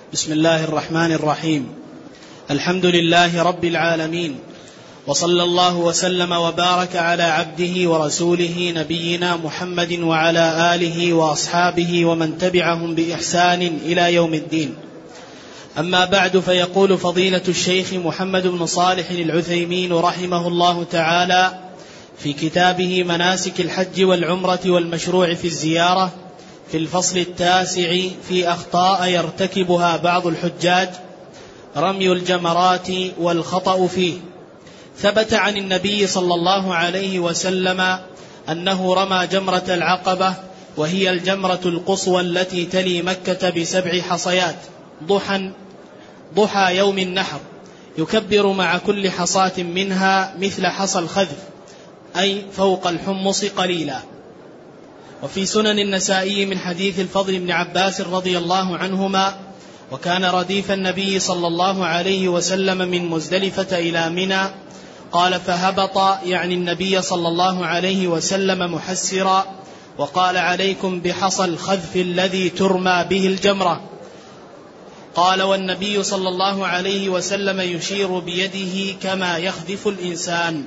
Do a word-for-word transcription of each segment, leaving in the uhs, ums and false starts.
بسم الله الرحمن الرحيم. الحمد لله رب العالمين، وصلى الله وسلم وبارك على عبده ورسوله نبينا محمد وعلى آله وأصحابه ومن تبعهم بإحسان إلى يوم الدين. أما بعد، فيقول فضيلة الشيخ محمد بن صالح العثيمين رحمه الله تعالى في كتابه مناسك الحج والعمرة والمشروع في الزيارة في الفصل التاسع في أخطاء يرتكبها بعض الحجاج: رمي الجمرات والخطأ فيه. ثبت عن النبي صلى الله عليه وسلم أنه رمى جمرة العقبة، وهي الجمرة القصوى التي تلي مكة بسبع حصيات، ضحى ضحى يوم النحر، يكبر مع كل حصاة منها مثل حصى الخذف، أي فوق الحمص قليلا. وفي سنن النسائي من حديث الفضل بن عباس رضي الله عنهما: وكان رديف النبي صلى الله عليه وسلم من مزدلفة إلى منى، قال: فهبط، يعني النبي صلى الله عليه وسلم، محسرا، وقال: عليكم بحصى الخذف الذي ترمى به الجمرة. قال: والنبي صلى الله عليه وسلم يشير بيده كما يخذف الإنسان.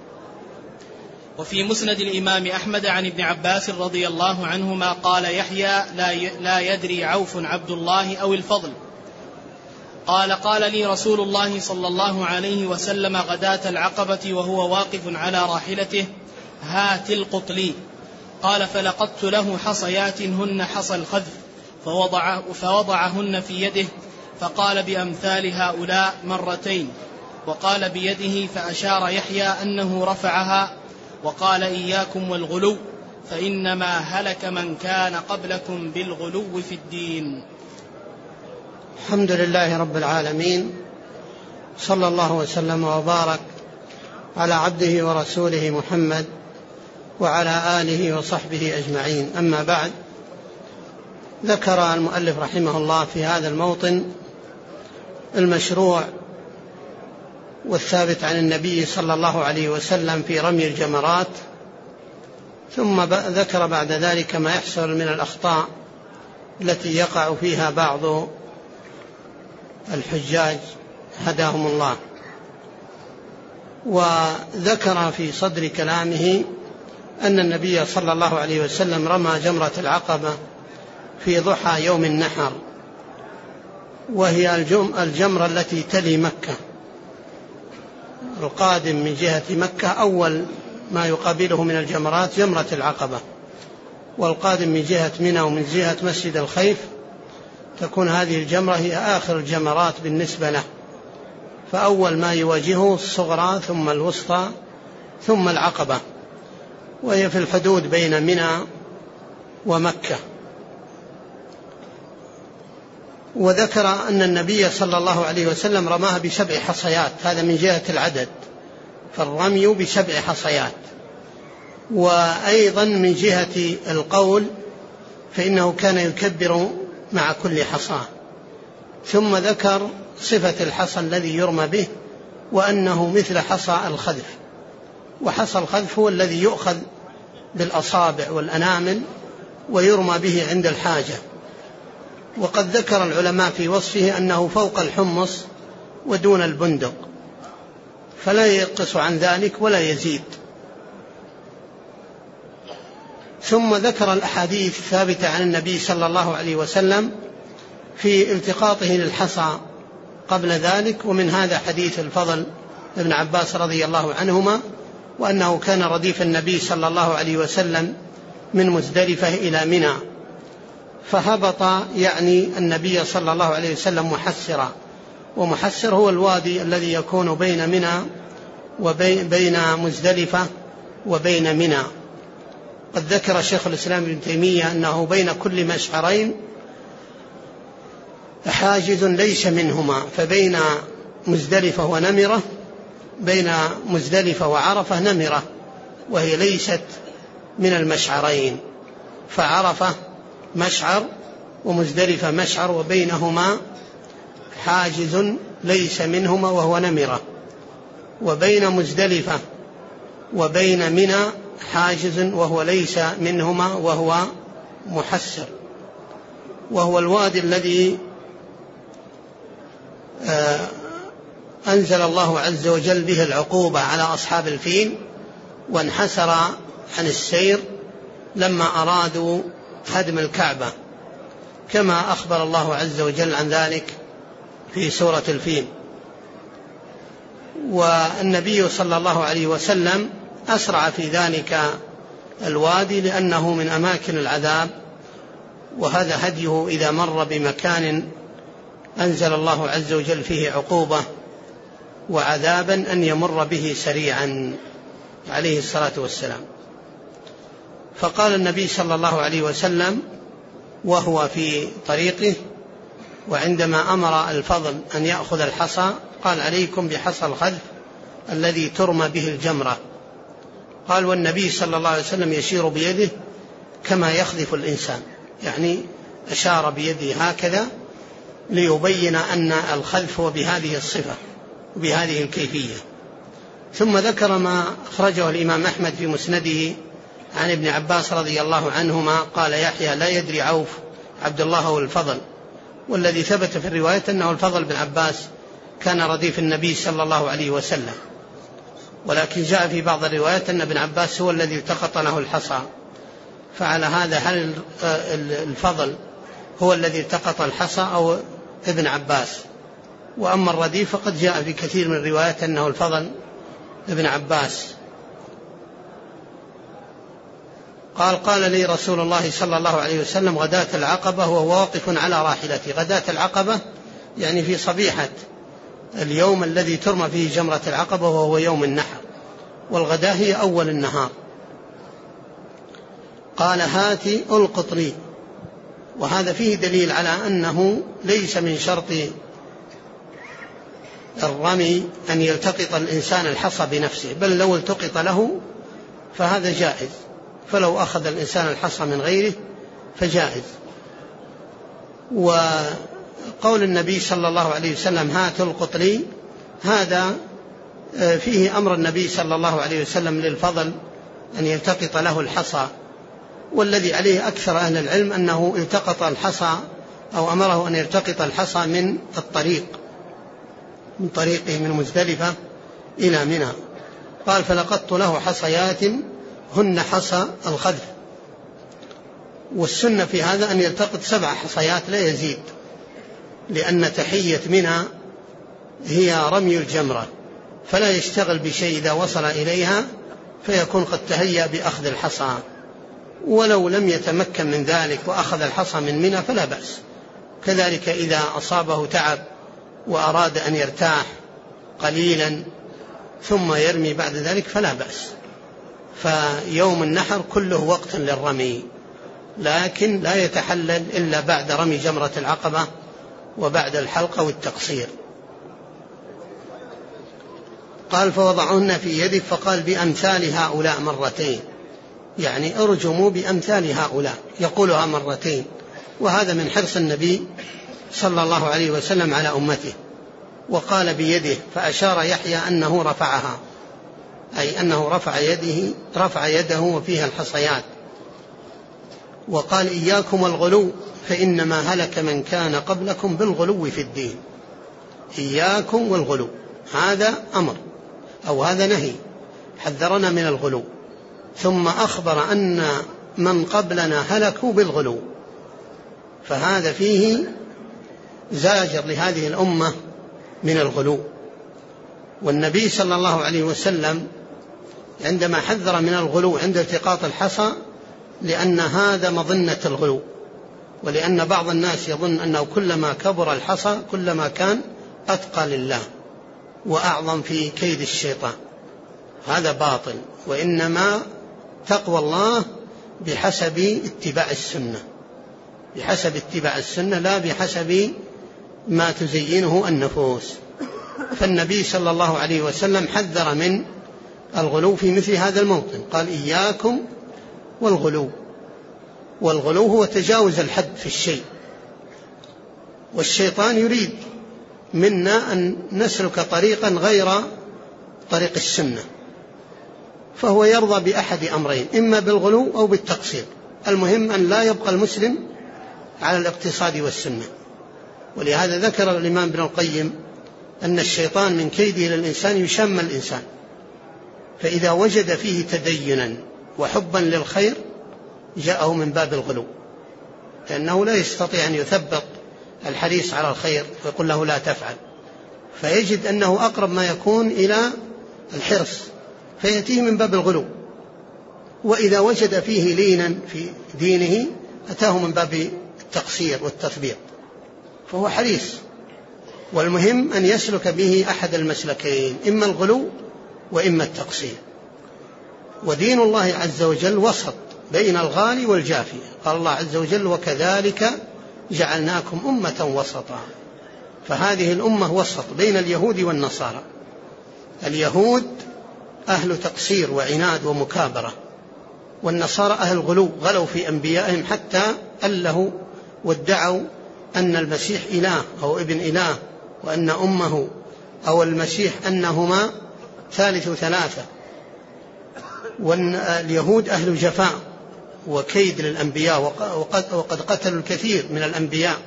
وفي مسند الإمام أحمد عن ابن عباس رضي الله عنهما قال يحيى: لا يدري عوف عبد الله أو الفضل، قال: قال لي رسول الله صلى الله عليه وسلم غداة العقبة وهو واقف على راحلته: هات القط لي. قال: فلقدت له حصيات هن حصى الخذف، فوضع فوضعهن في يده، فقال: بأمثال هؤلاء مرتين. وقال بيده، فأشار يحيى أنه رفعها، وقال: إياكم والغلو، فإنما هلك من كان قبلكم بالغلو في الدين. الحمد لله رب العالمين، صلى الله وسلم وبارك على عبده ورسوله محمد وعلى آله وصحبه أجمعين. أما بعد، ذكر المؤلف رحمه الله في هذا الموطن المشروع والثابت عن النبي صلى الله عليه وسلم في رمي الجمرات، ثم ذكر بعد ذلك ما يحصل من الأخطاء التي يقع فيها بعض الحجاج هداهم الله. وذكر في صدر كلامه أن النبي صلى الله عليه وسلم رمى جمرة العقبة في ضحى يوم النحر، وهي الجمرة التي تلي مكة. القادم من جهة مكة أول ما يقابله من الجمرات جمرة العقبة، والقادم من جهة منى ومن جهة مسجد الخيف تكون هذه الجمرة هي آخر الجمرات بالنسبة له، فأول ما يواجهه الصغرى ثم الوسطى ثم العقبة، وهي في الحدود بين منى ومكة. وذكر أن النبي صلى الله عليه وسلم رماها بسبع حصيات، هذا من جهة العدد، فالرمي بسبع حصيات. وأيضا من جهة القول فإنه كان يكبر مع كل حصاة. ثم ذكر صفة الحصى الذي يرمى به، وأنه مثل حصى الخذف، وحصى الخذف هو الذي يؤخذ بالأصابع والأنامل ويرمى به عند الحاجة. وقد ذكر العلماء في وصفه أنه فوق الحمص ودون البندق، فلا ينقص عن ذلك ولا يزيد. ثم ذكر الأحاديث الثابتة عن النبي صلى الله عليه وسلم في التقاطه للحصى قبل ذلك، ومن هذا حديث الفضل ابن عباس رضي الله عنهما، وأنه كان رديف النبي صلى الله عليه وسلم من مزدلفة إلى منى، فهبط، يعني النبي صلى الله عليه وسلم، محسرا. ومحسر هو الوادي الذي يكون بين منى وبين مزدلفة وبين منى. قد ذكر شيخ الإسلام ابن تيمية أنه بين كل مشعرين حاجز ليس منهما، فبين مزدلفة ونمرة، بين مزدلفة وعرفة نمرة، وهي ليست من المشعرين، فعرفة مشعر ومزدلفة مشعر، وبينهما حاجز ليس منهما وهو نمرة. وبين مزدلفة وبين منى حاجز وهو ليس منهما وهو محسر، وهو الوادي الذي أنزل الله عز وجل به العقوبة على أصحاب الفيل، وانحسر عن السير لما أرادوا هدم الكعبة، كما أخبر الله عز وجل عن ذلك في سورة الفيل. والنبي صلى الله عليه وسلم أسرع في ذلك الوادي لأنه من أماكن العذاب، وهذا هديه إذا مر بمكان أنزل الله عز وجل فيه عقوبة وعذابا أن يمر به سريعا عليه الصلاة والسلام. فقال النبي صلى الله عليه وسلم وهو في طريقه وعندما أمر الفضل أن يأخذ الحصى قال: عليكم بحصى الخذف الذي ترمى به الجمرة. قال: والنبي صلى الله عليه وسلم يشير بيده كما يخذف الإنسان، يعني أشار بيده هكذا ليبين أن الخذف هو بهذه الصفة وبهذه الكيفية. ثم ذكر ما أخرجه الإمام أحمد في مسنده عن ابن عباس رضي الله عنهما قال: يحيى لا يدري عوف عبد الله والفضل، والذي ثبت في الرواية أنه الفضل بن عباس كان رديف النبي صلى الله عليه وسلم، ولكن جاء في بعض الروايات أن ابن عباس هو الذي التقط له الحصى. فعلى هذا هل الفضل هو الذي التقط الحصى أو ابن عباس؟ وأما الرديف فقد جاء في كثير من الروايات أنه الفضل ابن عباس. قال: قال لي رسول الله صلى الله عليه وسلم غداة العقبة وهو واقف على راحلته. غداة العقبة يعني في صبيحة اليوم الذي ترمى فيه جمرة العقبة وهو يوم النحر، والغداة هي أول النهار. قال: هاتي ألقط لي. وهذا فيه دليل على أنه ليس من شرط الرمي أن يلتقط الإنسان الحصى بنفسه، بل لو التقط له فهذا جائز، فلو أخذ الإنسان الحصى من غيره فجائز. وقول النبي صلى الله عليه وسلم هات القط لي، هذا فيه أمر النبي صلى الله عليه وسلم للفضل أن يلتقط له الحصى، والذي عليه أكثر أهل العلم أنه التقط الحصى أو أمره أن يلتقط الحصى من الطريق، من طريقه من مزدلفة إلى منى. قال: فلقطت له حصيات هن حصى الخذف. والسنة في هذا أن يلتقط سبع حصيات لا يزيد، لأن تحية منى هي رمي الجمرة، فلا يشتغل بشيء إذا وصل إليها فيكون قد تهيأ بأخذ الحصى، ولو لم يتمكن من ذلك وأخذ الحصى من منى فلا بأس. كذلك إذا أصابه تعب وأراد أن يرتاح قليلا ثم يرمي بعد ذلك فلا بأس. فيوم النحر كله وقت للرمي، لكن لا يتحلل إلا بعد رمي جمرة العقبة وبعد الحلقة والتقصير. قال: فوضعهن في يده فقال: بأمثال هؤلاء مرتين، يعني ارجموا بأمثال هؤلاء، يقولها مرتين. وهذا من حرص النبي صلى الله عليه وسلم على أمته. وقال بيده، فأشار يحيى أنه رفعها، أي أنه رفع يده رفع يده وفيها الحصيات. وقال: إياكم والغلو فإنما هلك من كان قبلكم بالغلو في الدين. إياكم والغلو، هذا أمر أو هذا نهي، حذرنا من الغلو، ثم أخبر أن من قبلنا هلكوا بالغلو، فهذا فيه زاجر لهذه الأمة من الغلو. والنبي صلى الله عليه وسلم عندما حذر من الغلو عند التقاط الحصى لأن هذا مظنة الغلو، ولأن بعض الناس يظن أنه كلما كبر الحصى كلما كان أتقى لله وأعظم في كيد الشيطان، هذا باطل. وإنما تقوى الله بحسب اتباع السنة، بحسب اتباع السنة لا بحسب ما تزينه النفوس. فالنبي صلى الله عليه وسلم حذر من الغلو في مثل هذا الموطن، قال: إياكم والغلو. والغلو هو تجاوز الحد في الشيء، والشيطان يريد منا أن نسلك طريقا غير طريق السنة، فهو يرضى بأحد أمرين، إما بالغلو أو بالتقصير. المهم أن لا يبقى المسلم على الاقتصاد والسنة. ولهذا ذكر الإمام ابن القيم أن الشيطان من كيده للإنسان يشم الإنسان، فإذا وجد فيه تدينا وحبا للخير جاءه من باب الغلو، لأنه لا يستطيع أن يثبط الحريص على الخير ويقول له لا تفعل، فيجد أنه أقرب ما يكون إلى الحرص فيأتيه من باب الغلو. وإذا وجد فيه لينا في دينه أتاه من باب التقصير والتثبيط، فهو حريص. والمهم أن يسلك به أحد المسلكين، إما الغلو وإما التقصير. ودين الله عز وجل وسط بين الغالي والجافي، قال الله عز وجل وكذلك جعلناكم أمة وسطا، فهذه الأمة وسط بين اليهود والنصارى. اليهود أهل تقصير وعناد ومكابرة، والنصارى أهل غلو، غلوا في أنبيائهم حتى ألهوا وادعوا أن المسيح إله أو ابن إله، وأن أمه أو المسيح أنهما ثالث ثلاثة. واليهود أهل جفاء وكيد للأنبياء، وقد, وقد قتلوا الكثير من الأنبياء.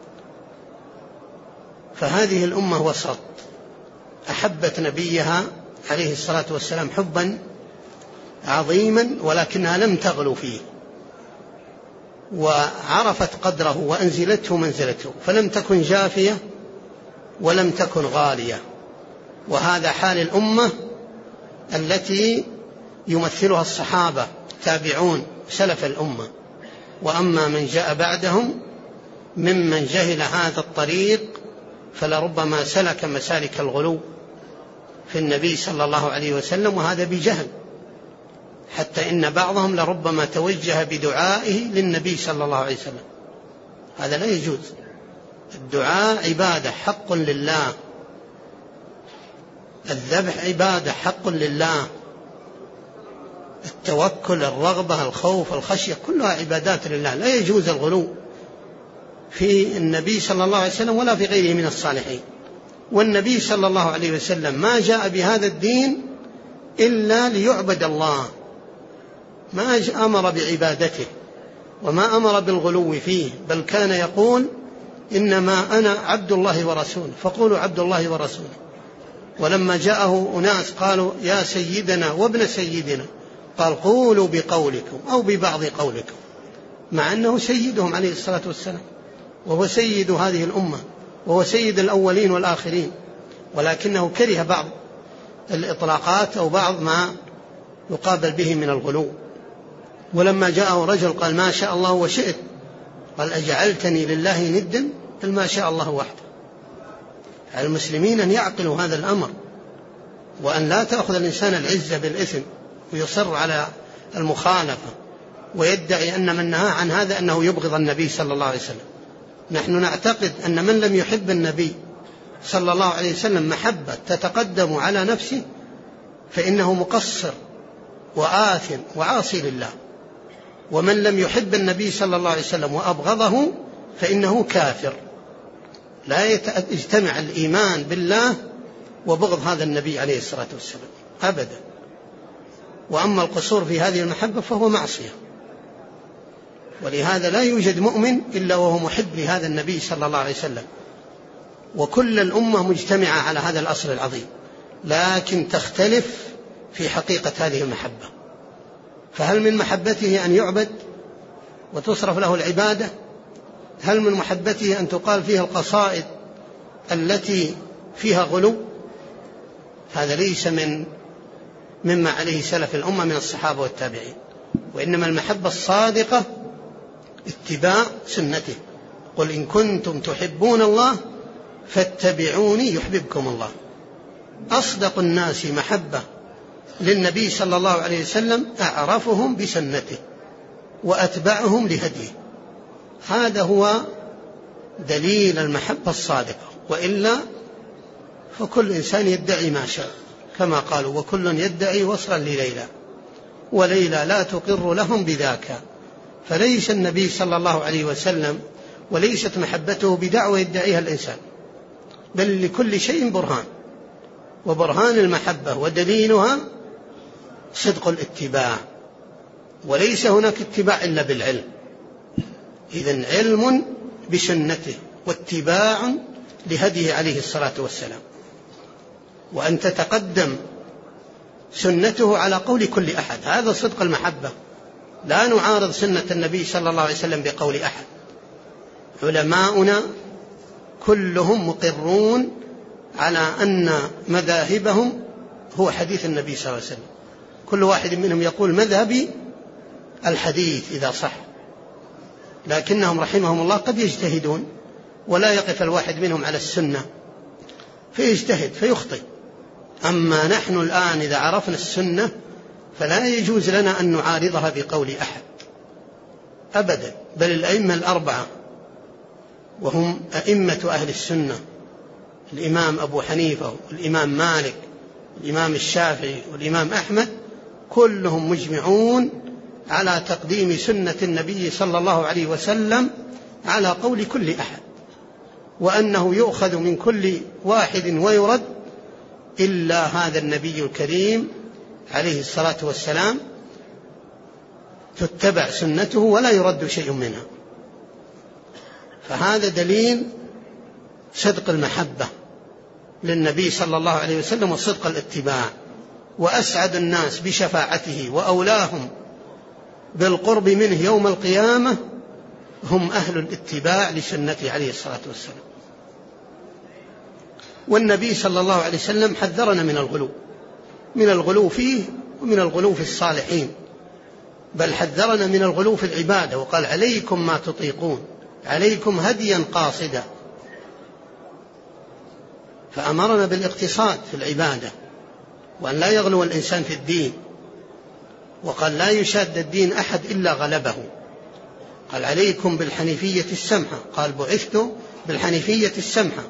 فهذه الأمة وسط، أحبت نبيها عليه الصلاة والسلام حبا عظيما، ولكنها لم تغلو فيه، وعرفت قدره وأنزلته منزلته، فلم تكن جافية ولم تكن غالية. وهذا حال الأمة التي يمثلها الصحابة تابعون سلف الأمة. وأما من جاء بعدهم ممن جهل هذا الطريق فلربما سلك مسالك الغلو في النبي صلى الله عليه وسلم، وهذا بجهل، حتى إن بعضهم لربما توجه بدعائه للنبي صلى الله عليه وسلم. هذا لا يجوز. الدعاء عبادة حق لله، الذبح عبادة حق لله، التوكل، الرغبة، الخوف، الخشية، كلها عبادات لله. لا يجوز الغلو في النبي صلى الله عليه وسلم ولا في غيره من الصالحين. والنبي صلى الله عليه وسلم ما جاء بهذا الدين إلا ليعبد الله، ما أمر بعبادته وما أمر بالغلو فيه، بل كان يقول إنما أنا عبد الله ورسوله فقولوا عبد الله ورسوله. ولما جاءه أناس قالوا يا سيدنا وابن سيدنا قال قولوا بقولكم أو ببعض قولكم، مع أنه سيدهم عليه الصلاة والسلام، وهو سيد هذه الأمة، وهو سيد الأولين والآخرين، ولكنه كره بعض الإطلاقات أو بعض ما يقابل به من الغلو. ولما جاءه رجل قال ما شاء الله وشئت، قال أجعلتني لله ندا؟ قال ما شاء الله وحده. على المسلمين أن يعقلوا هذا الأمر، وأن لا تأخذ الإنسان العزة بالإثم ويصر على المخالفة ويدعي أن من نهى عن هذا أنه يبغض النبي صلى الله عليه وسلم. نحن نعتقد أن من لم يحب النبي صلى الله عليه وسلم محبة تتقدم على نفسه فإنه مقصر وآثم وعاصي لله، ومن لم يحب النبي صلى الله عليه وسلم وأبغضه فإنه كافر. لا يجتمع الإيمان بالله وبغض هذا النبي عليه الصلاة والسلام أبدا. وأما القصور في هذه المحبة فهو معصية، ولهذا لا يوجد مؤمن إلا وهو محب لهذا النبي صلى الله عليه وسلم. وكل الأمة مجتمعة على هذا الأصل العظيم، لكن تختلف في حقيقة هذه المحبة. فهل من محبته أن يعبد وتصرف له العبادة؟ هل من محبته أن تقال فيها القصائد التي فيها غلو؟ هذا ليس من مما عليه سلف الأمة من الصحابة والتابعين. وإنما المحبة الصادقة اتباع سنته، قل إن كنتم تحبون الله فاتبعوني يحببكم الله. أصدق الناس محبة للنبي صلى الله عليه وسلم أعرفهم بسنته وأتبعهم لهديه. هذا هو دليل المحبة الصادقة، وإلا فكل إنسان يدعي ما شاء، كما قالوا وكل يدعي وصلا لليلى وليلى لا تقر لهم بذاك. فليس النبي صلى الله عليه وسلم وليست محبته بدعوة يدعيها الإنسان، بل لكل شيء برهان، وبرهان المحبة ودليلها صدق الاتباع، وليس هناك اتباع إلا بالعلم. إذن علم بسنته واتباع لهديه عليه الصلاة والسلام. وأن تتقدم سنته على قول كل أحد. هذا صدق المحبة، لا نعارض سنة النبي صلى الله عليه وسلم بقول أحد. علماؤنا كلهم مقرون على أن مذاهبهم هو حديث النبي صلى الله عليه وسلم، كل واحد منهم يقول مذهبي الحديث إذا صح، لكنهم رحمهم الله قد يجتهدون ولا يقف الواحد منهم على السنة فيجتهد فيخطئ. أما نحن الآن إذا عرفنا السنة فلا يجوز لنا أن نعارضها بقول أحد أبدا، بل الأئمة الأربعة وهم أئمة أهل السنة، الإمام أبو حنيفة والإمام مالك والإمام الشافعي والإمام أحمد، كلهم مجمعون على تقديم سنة النبي صلى الله عليه وسلم على قول كل أحد، وأنه يؤخذ من كل واحد ويرد إلا هذا النبي الكريم عليه الصلاة والسلام، تتبع سنته ولا يرد شيء منها. فهذا دليل صدق المحبة للنبي صلى الله عليه وسلم وصدق الاتباع. وأسعد الناس بشفاعته وأولاهم بالقرب منه يوم القيامة هم أهل الاتباع لسنته عليه الصلاة والسلام. والنبي صلى الله عليه وسلم حذرنا من الغلو، من الغلو فيه ومن الغلو في الصالحين، بل حذرنا من الغلو في العبادة وقال عليكم ما تطيقون، عليكم هديا قاصدا، فأمرنا بالاقتصاد في العبادة وأن لا يغلو الإنسان في الدين، وقال لا يشاد الدين أحد إلا غلبه، قال عليكم بالحنيفية السمحة، قال بعثت بالحنيفية السمحة،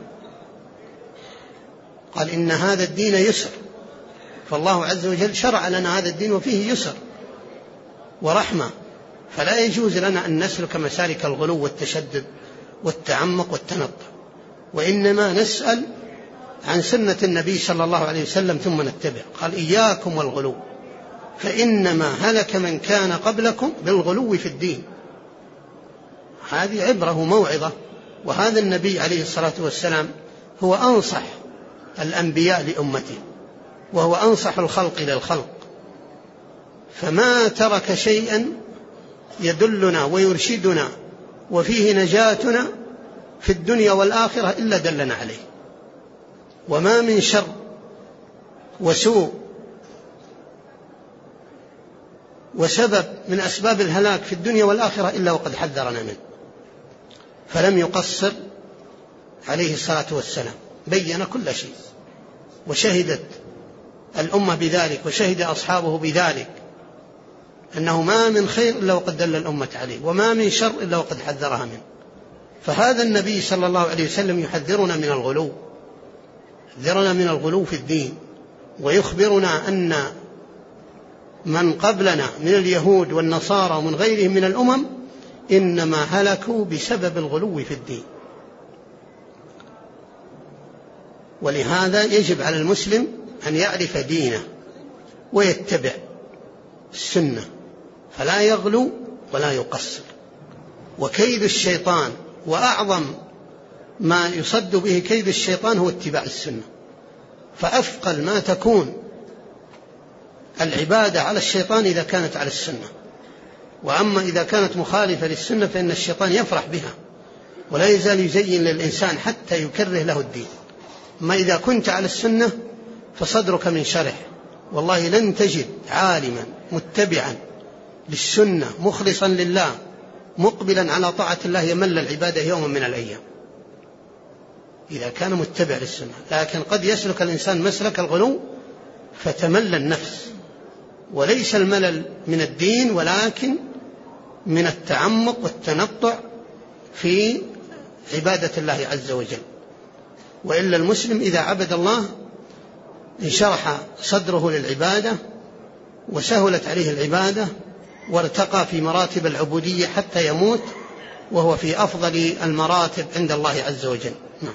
قال إن هذا الدين يسر، فالله عز وجل شرع لنا هذا الدين وفيه يسر ورحمة، فلا يجوز لنا أن نسلك مسالك الغلو والتشدد والتعمق والتنطع، وإنما نسأل عن سنة النبي صلى الله عليه وسلم ثم نتبع. قال إياكم والغلو فإنما هلك من كان قبلكم بالغلو في الدين. هذه عبرة وموعظة، وهذا النبي عليه الصلاة والسلام هو أنصح الأنبياء لأمته وهو أنصح الخلق للخلق، فما ترك شيئا يدلنا ويرشدنا وفيه نجاتنا في الدنيا والآخرة إلا دلنا عليه. وما من شر وسوء وسبب من أسباب الهلاك في الدنيا والآخرة إلا وقد حذرنا منه، فلم يقصر عليه الصلاة والسلام، بين كل شيء، وشهدت الأمة بذلك وشهد أصحابه بذلك، أنه ما من خير إلا وقد دل الأمة عليه، وما من شر إلا وقد حذرها منه. فهذا النبي صلى الله عليه وسلم يحذرنا من الغلو، يحذرنا من الغلو في الدين، ويخبرنا أن من قبلنا من اليهود والنصارى ومن غيرهم من الأمم إنما هلكوا بسبب الغلو في الدين. ولهذا يجب على المسلم أن يعرف دينه ويتبع السنة، فلا يغلو ولا يقصر. وكيد الشيطان وأعظم ما يصد به كيد الشيطان هو اتباع السنة، فأثقل ما تكون العبادة على الشيطان إذا كانت على السنة، وأما إذا كانت مخالفة للسنة فإن الشيطان يفرح بها ولا يزال يزين للإنسان حتى يكره له الدين. أما إذا كنت على السنة فصدرك من شرح، والله لن تجد عالما متبعا للسنة مخلصا لله مقبلا على طاعة الله يمل العبادة يوما من الأيام إذا كان متبع للسنة. لكن قد يسلك الإنسان مسلك الغلو فتمل النفس، وليس الملل من الدين ولكن من التعمق والتنطع في عبادة الله عز وجل. وإلا المسلم إذا عبد الله انشرح صدره للعبادة وسهلت عليه العبادة وارتقى في مراتب العبودية حتى يموت وهو في أفضل المراتب عند الله عز وجل. نعم.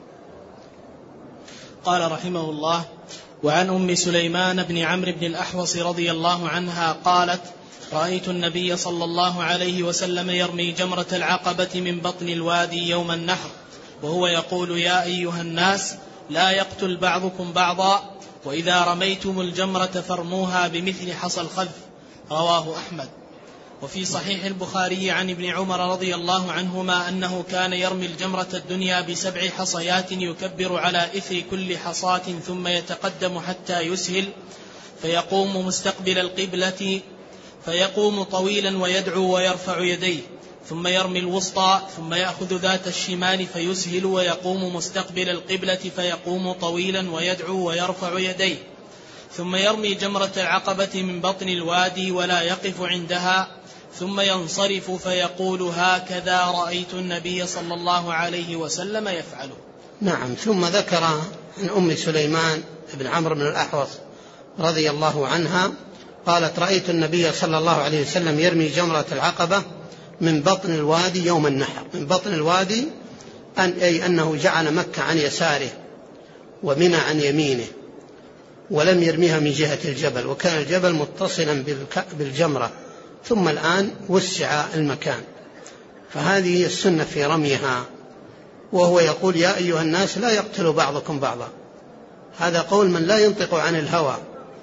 قال رحمه الله: وعن أم سليمان بن عمرو بن الأحوص رضي الله عنها قالت: رأيت النبي صلى الله عليه وسلم يرمي جمرة العقبة من بطن الوادي يوم النحر وهو يقول: يا أيها الناس لا يقتل بعضكم بعضا، وإذا رميتم الجمرة فارموها بمثل حصى الخذف. رواه أحمد. وفي صحيح البخاري عن ابن عمر رضي الله عنهما أنه كان يرمي الجمرة الدنيا بسبع حصيات يكبر على إثر كل حصاة ثم يتقدم حتى يسهل فيقوم مستقبل القبلة فيقوم طويلا ويدعو ويرفع يديه، ثم يرمي الوسطى ثم يأخذ ذات الشمال فيسهل ويقوم مستقبل القبلة فيقوم طويلا ويدعو ويرفع يديه، ثم يرمي جمرة العقبة من بطن الوادي ولا يقف عندها، ثم ينصرف فيقول هكذا رأيت النبي صلى الله عليه وسلم يفعله. نعم. ثم ذكر عن أم سليمان بن عمرو بن الأحوص رضي الله عنها قالت رأيت النبي صلى الله عليه وسلم يرمي جمرة العقبة من بطن الوادي يوم النحر. من بطن الوادي أن أي أنه جعل مكة عن يساره ومنى عن يمينه، ولم يرميها من جهة الجبل، وكان الجبل متصلا بالجمرة، ثم الآن وسع المكان، فهذه هي السنة في رميها. وهو يقول يا أيها الناس لا يقتل بعضكم بعضا، هذا قول من لا ينطق عن الهوى،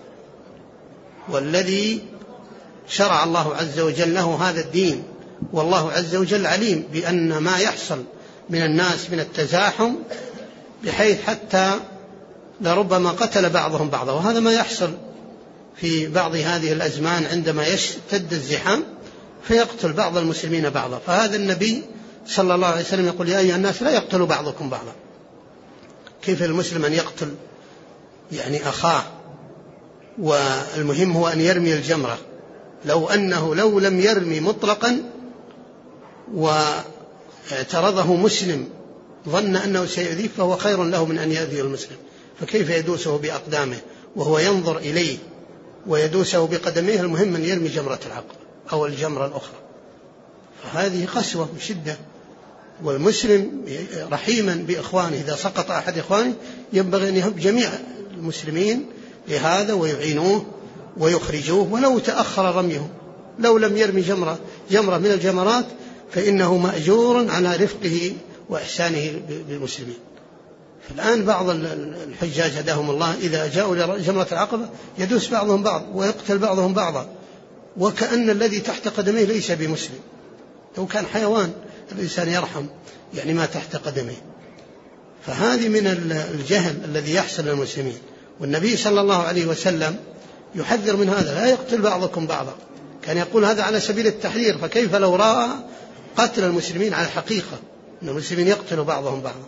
والذي شرع الله عز وجل له هذا الدين، والله عز وجل عليم بأن ما يحصل من الناس من التزاحم بحيث حتى لربما قتل بعضهم بعضا، وهذا ما يحصل في بعض هذه الأزمان عندما يشتد الزحام فيقتل بعض المسلمين بعضا. فهذا النبي صلى الله عليه وسلم يقول يا أيها الناس لا يقتل بعضكم بعضا. كيف المسلم أن يقتل يعني أخاه؟ والمهم هو أن يرمي الجمرة. لو أنه لو لم يرمي مطلقا واعترضه مسلم ظن أنه سيؤذيه فهو خير له من أن يؤذي المسلم، فكيف يدوسه بأقدامه وهو ينظر إليه ويدوسه بقدميه؟ المهم أن يرمي جمرة العقبة أو الجمرة الأخرى، فهذه قسوة وشدة. والمسلم رحيما بإخوانه إذا سقط أحد إخوانه ينبغي أن يهب جميع المسلمين لهذا ويعينوه ويخرجوه ولو تأخر رميه. لو لم يرمي جمرة, جمرة من الجمرات فإنه مأجور على رفقه وإحسانه بالمسلمين. فالآن بعض الحجاج هداهم الله إذا جاءوا لجمرة العقبة يدوس بعضهم بعض ويقتل بعضهم بعضا، وكأن الذي تحت قدميه ليس بمسلم، لو كان حيوان الإنسان يرحم يعني ما تحت قدميه. فهذه من الجهل الذي يحصل للمسلمين، والنبي صلى الله عليه وسلم يحذر من هذا، لا يقتل بعضكم بعضا. كان يقول هذا على سبيل التحذير، فكيف لو رأى قتل المسلمين على الحقيقة أن المسلمين يقتلوا بعضهم بعضا؟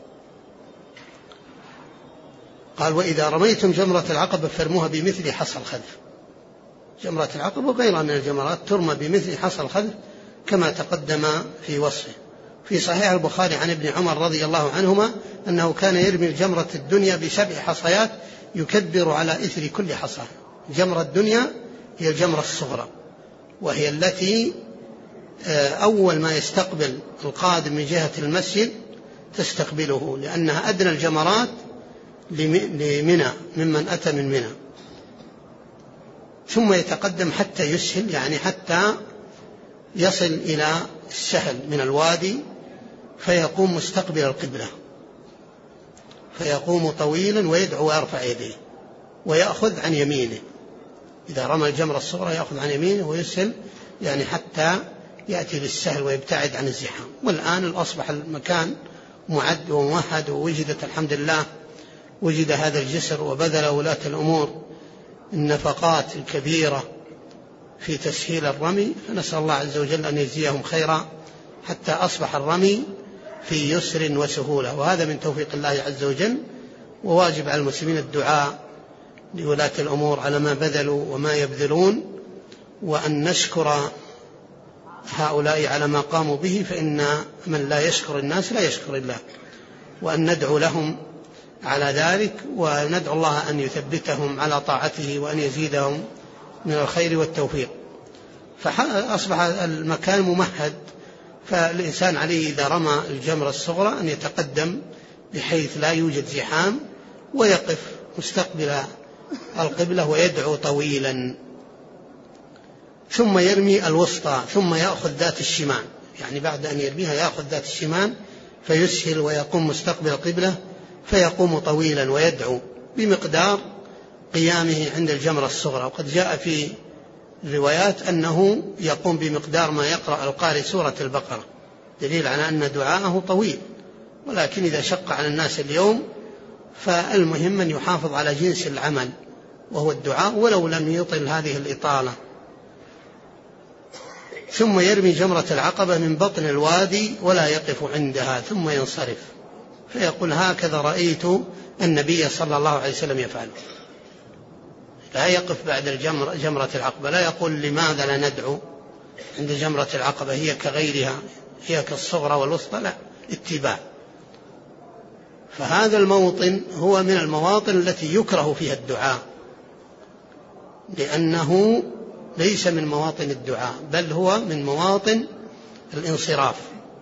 قال وإذا رميتم جمرة العقبة فارموها بمثل حصى الخذف. جمرة العقبة وغيرها من الجمرات ترمى بمثل حصى الخذف كما تقدم في وصفه. في صحيح البخاري عن ابن عمر رضي الله عنهما أنه كان يرمي الجمرة الدنيا بسبع حصيات يكبر على إثر كل حصى. جمرة الدنيا هي الجمرة الصغرى، وهي التي أول ما يستقبل القادم من جهة المسجد تستقبله، لأنها أدنى الجمرات لمنى ممن أتى من منى، ثم يتقدم حتى يسهل يعني حتى يصل إلى السهل من الوادي فيقوم مستقبل القبلة، فيقوم طويلا ويدعو ويرفع يديه ويأخذ عن يمينه. إذا رمى الجمرة الصغرى يأخذ عن يمينه ويسهل يعني حتى يأتي بالسهل ويبتعد عن الزحام. والآن أصبح المكان معد وموحد ووجدت الحمد لله وجد هذا الجسر، وبذل ولاة الأمور النفقات الكبيرة في تسهيل الرمي، فنسأل الله عز وجل أن يجزيهم خيرا حتى أصبح الرمي في يسر وسهولة، وهذا من توفيق الله عز وجل. وواجب على المسلمين الدعاء لولاة الأمور على ما بذلوا وما يبذلون، وأن نشكر هؤلاء على ما قاموا به، فإن من لا يشكر الناس لا يشكر الله، وأن ندعو لهم على ذلك، وندعو الله أن يثبتهم على طاعته وأن يزيدهم من الخير والتوفيق. فأصبح المكان ممهد، فالإنسان عليه إذا رمى الجمرة الصغرى أن يتقدم بحيث لا يوجد زحام ويقف مستقبل القبلة ويدعو طويلا، ثم يرمي الوسطى ثم يأخذ ذات الشمال، يعني بعد أن يرميها يأخذ ذات الشمال فيسهل ويقوم مستقبل القبلة فيقوم طويلا ويدعو بمقدار قيامه عند الجمرة الصغرى. وقد جاء في الروايات أنه يقوم بمقدار ما يقرأ القارئ سورة البقرة، دليل على أن دعاءه طويل. ولكن إذا شق على الناس اليوم فالمهم أن يحافظ على جنس العمل وهو الدعاء ولو لم يطل هذه الإطالة. ثم يرمي جمرة العقبة من بطن الوادي ولا يقف عندها ثم ينصرف، فيقول هكذا رأيت النبي صلى الله عليه وسلم يفعل. لا يقف بعد الجمرة جمرة العقبة، لا يقول لماذا لا ندعو عند جمرة العقبة، هي كغيرها، هي كالصغرى والوسطى، لا، اتباع. فهذا الموطن هو من المواطن التي يكره فيها الدعاء، لأنه ليس من مواطن الدعاء بل هو من مواطن الانصراف.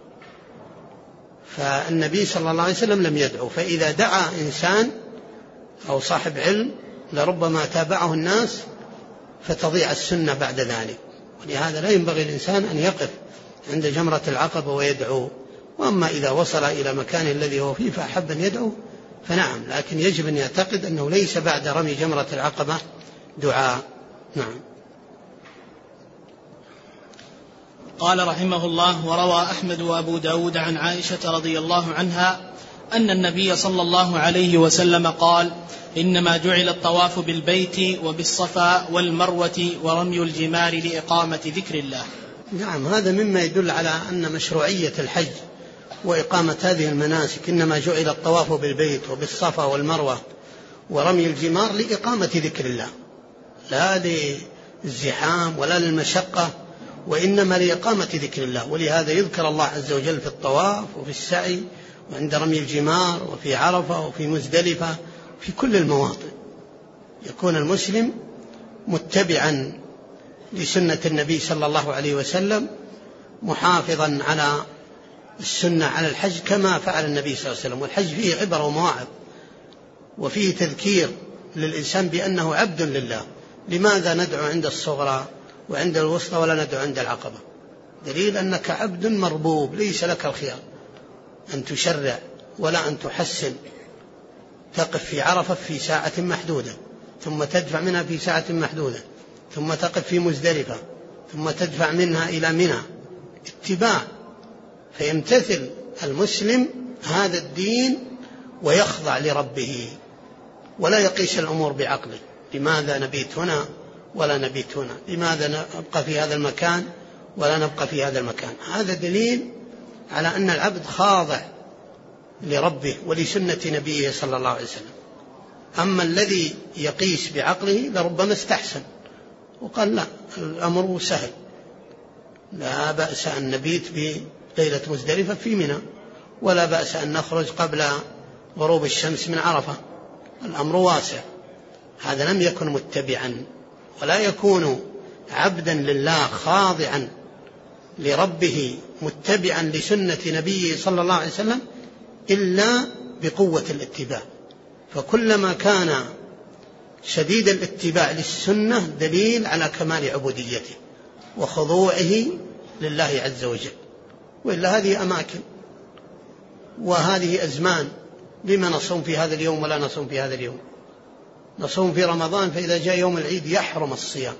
فالنبي صلى الله عليه وسلم لم يدعو، فإذا دعا إنسان أو صاحب علم لربما تابعه الناس فتضيع السنة بعد ذلك. ولهذا لا ينبغي الإنسان أن يقف عند جمرة العقبة ويدعو. وأما إذا وصل إلى مكان الذي هو فيه فأحب أن يدعو فنعم، لكن يجب أن يعتقد أنه ليس بعد رمي جمرة العقبة دعاء. نعم. قال رحمه الله: وروى أحمد وأبو داود عن عائشة رضي الله عنها أن النبي صلى الله عليه وسلم قال: إنما جعل الطواف بالبيت وبالصفا والمروة ورمي الجمار لإقامة ذكر الله. نعم، هذا مما يدل على أن مشروعية الحج وإقامة هذه المناسك. إنما جعل الطواف بالبيت وبالصفا والمروة ورمي الجمار لإقامة ذكر الله، لا للزحام ولا للمشقة، وإنما لإقامة ذكر الله. ولهذا يذكر الله عز وجل في الطواف وفي السعي وعند رمي الجمار وفي عرفة وفي مزدلفة، في كل المواطن يكون المسلم متبعا لسنة النبي صلى الله عليه وسلم، محافظا على السنة على الحج كما فعل النبي صلى الله عليه وسلم. والحج فيه عبر ومواعظ وفيه تذكير للإنسان بأنه عبد لله. لماذا ندعو عند الصغرى وعند الوسطى ولا ندعو عند العقبة؟ دليل أنك عبد مربوب، ليس لك الخيار أن تشرع ولا أن تحسن. تقف في عرفة في ساعة محدودة، ثم تدفع منها في ساعة محدودة، ثم تقف في مزدلفة، ثم تدفع منها إلى منى. اتباع. فيمتثل المسلم هذا الدين ويخضع لربه ولا يقيس الأمور بعقله. لماذا نبيت هنا ولا نبيت هنا؟ لماذا نبقى في هذا المكان ولا نبقى في هذا المكان؟ هذا دليل على أن العبد خاضع لربه ولسنة نبيه صلى الله عليه وسلم. أما الذي يقيس بعقله لربما استحسن وقال لا، الأمر سهل، لا بأس أن نبيت بليلة مزدلفة في منى، ولا بأس أن نخرج قبل غروب الشمس من عرفة، الأمر واسع. هذا لم يكن متبعا ولا يكون عبدا لله خاضعا لربه متبعا لسنة نبيه صلى الله عليه وسلم إلا بقوة الاتباع. فكلما كان شديد الاتباع للسنة دليل على كمال عبوديته وخضوعه لله عز وجل. وإلا هذه أماكن وهذه أزمان، لما نصوم في هذا اليوم ولا نصوم في هذا اليوم؟ نصوم في رمضان، فإذا جاء يوم العيد يحرم الصيام.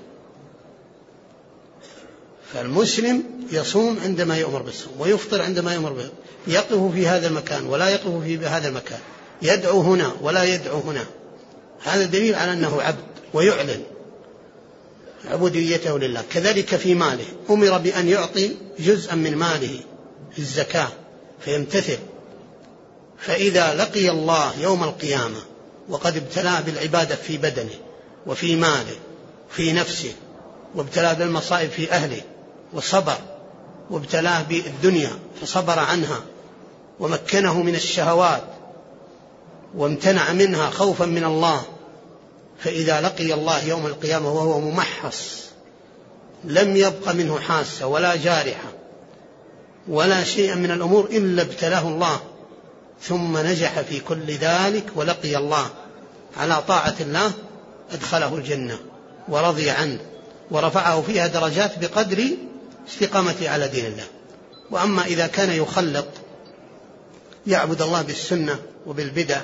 فالمسلم يصوم عندما يؤمر بالصوم ويفطر عندما يؤمر به، يقف في هذا المكان ولا يقف في هذا المكان، يدعو هنا ولا يدعو هنا. هذا دليل على أنه عبد ويعلن عبوديته لله. كذلك في ماله، أمر بأن يعطي جزءا من ماله الزكاة فيمتثل. فإذا لقي الله يوم القيامة وقد ابتلاه بالعبادة في بدنه وفي ماله وفي نفسه، وابتلاه بالمصائب في أهله وصبر، وابتلاه بالدنيا فصبر عنها، ومكنه من الشهوات وامتنع منها خوفا من الله، فإذا لقي الله يوم القيامة وهو ممحص لم يبق منه حاسة ولا جارحة ولا شيء من الأمور إلا ابتلاه الله، ثم نجح في كل ذلك ولقي الله على طاعة الله، أدخله الجنة ورضي عنه ورفعه فيها درجات بقدر استقامته على دين الله. وأما إذا كان يخلط يعبد الله بالسنة وبالبدع،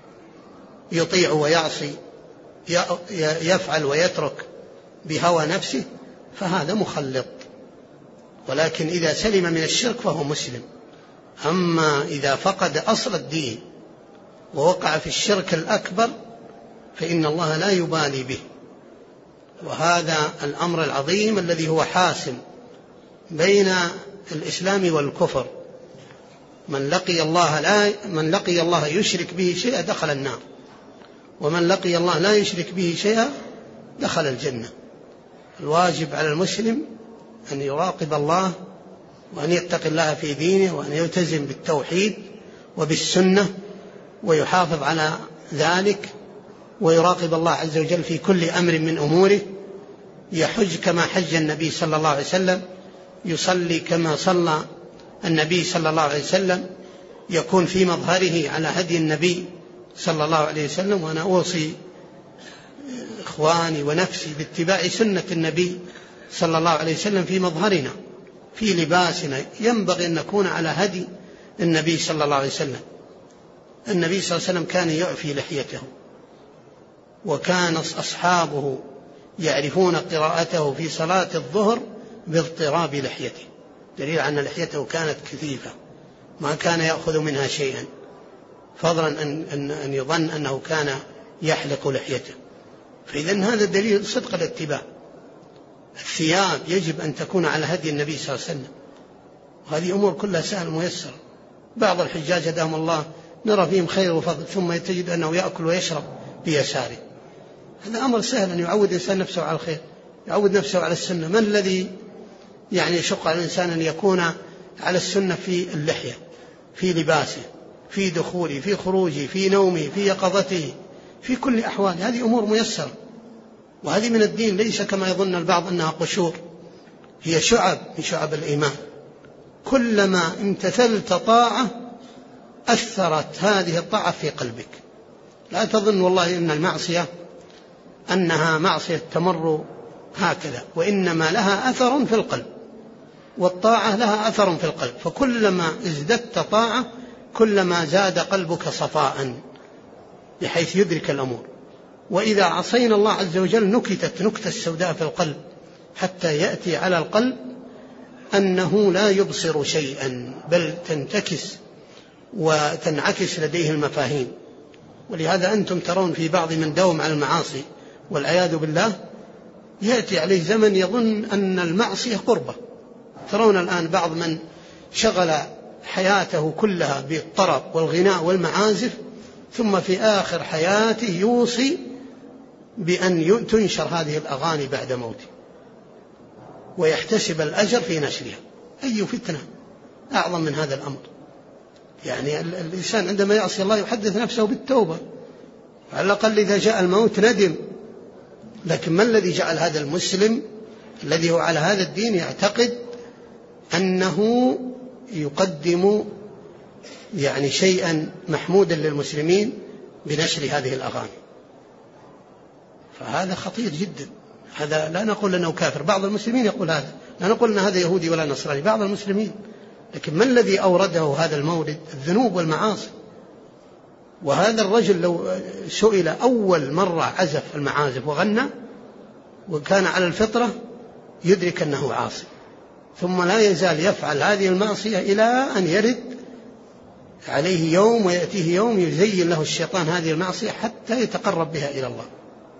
يطيع ويعصي، يفعل ويترك بهوى نفسه، فهذا مخلط. ولكن إذا سلم من الشرك فهو مسلم. أما إذا فقد أصل الدين ووقع في الشرك الأكبر فإن الله لا يبالي به. وهذا الأمر العظيم الذي هو حاسم بين الإسلام والكفر. من لقي الله لا من لقي الله يشرك به شيئا دخل النار، ومن لقي الله لا يشرك به شيئا دخل الجنة. الواجب على المسلم أن يراقب الله، وأن يتقي الله في دينه، وأن يلتزم بالتوحيد وبالسنة ويحافظ على ذلك، ويراقب الله عز وجل في كل أمر من أموره، يحج كما حج النبي صلى الله عليه وسلم، يصلي كما صلى النبي صلى الله عليه وسلم، يكون في مظهره على هدي النبي صلى الله عليه وسلم. وأنا أوصي إخواني ونفسي باتباع سنة النبي صلى الله عليه وسلم في مظهرنا، في لباسنا، ينبغي أن نكون على هدي النبي صلى الله عليه وسلم. النبي صلى الله عليه وسلم كان يعفي لحيته، وكان أصحابه يعرفون قراءته في صلاة الظهر باضطراب لحيته، دليل أن لحيته كانت كثيفة ما كان يأخذ منها شيئا، فضلا أن, أن, أن يظن أنه كان يحلق لحيته. فإذن هذا دليل صدق الاتباع. الثياب يجب أن تكون على هدي النبي صلى الله عليه وسلم، وهذه أمور كلها سهل ميسر. بعض الحجاج هداهم الله نرى فيهم خير وفضل، ثم تجد أنه يأكل ويشرب بيساره. هذا أمر سهل أن يعود الإنسان نفسه على الخير، يعود نفسه على السنة. من الذي يعني يشق على الإنسان أن يكون على السنة في اللحية، في لباسه، في دخوله، في خروجه، في نومه، في يقظته، في كل أحوال؟ هذه أمور ميسرة، وهذه من الدين، ليس كما يظن البعض أنها قشور، هي شعب من شعب الإيمان. كلما امتثلت طاعة أثرت هذه الطاعة في قلبك. لا تظن والله إن المعصية أنها معصية تمر هكذا، وإنما لها أثر في القلب، والطاعة لها أثر في القلب. فكلما ازددت طاعة كلما زاد قلبك صفاء بحيث يدرك الأمور. وإذا عصينا الله عز وجل نكتت نكتة السوداء في القلب، حتى يأتي على القلب أنه لا يبصر شيئا، بل تنتكس وتنعكس لديه المفاهيم. ولهذا أنتم ترون في بعض من داوم على المعاصي والعياذ بالله يأتي عليه زمن يظن أن المعصية قربة. ترون الآن بعض من شغل حياته كلها بالطرب والغناء والمعازف، ثم في آخر حياته يوصي بأن تنشر هذه الأغاني بعد موته، ويحتسب الأجر في نشرها. أي فتنة أعظم من هذا الأمر؟ يعني الإنسان عندما يعصي الله يحدث نفسه بالتوبة، على الأقل إذا جاء الموت ندم. لكن ما الذي جعل هذا المسلم الذي هو على هذا الدين يعتقد أنه يقدم يعني شيئا محمودا للمسلمين بنشر هذه الأغاني؟ فهذا خطير جدا. هذا لا نقول أنه كافر، بعض المسلمين يقول هذا، لا نقول أن هذا يهودي ولا نصراني، بعض المسلمين. لكن ما الذي أورده هذا المورد؟ الذنوب والمعاصي. وهذا الرجل لو سئل أول مرة عزف المعازف وغنى وكان على الفطرة يدرك أنه عاصي، ثم لا يزال يفعل هذه المعصية إلى أن يرد عليه يوم ويأتيه يوم يزين له الشيطان هذه المعصية حتى يتقرب بها إلى الله.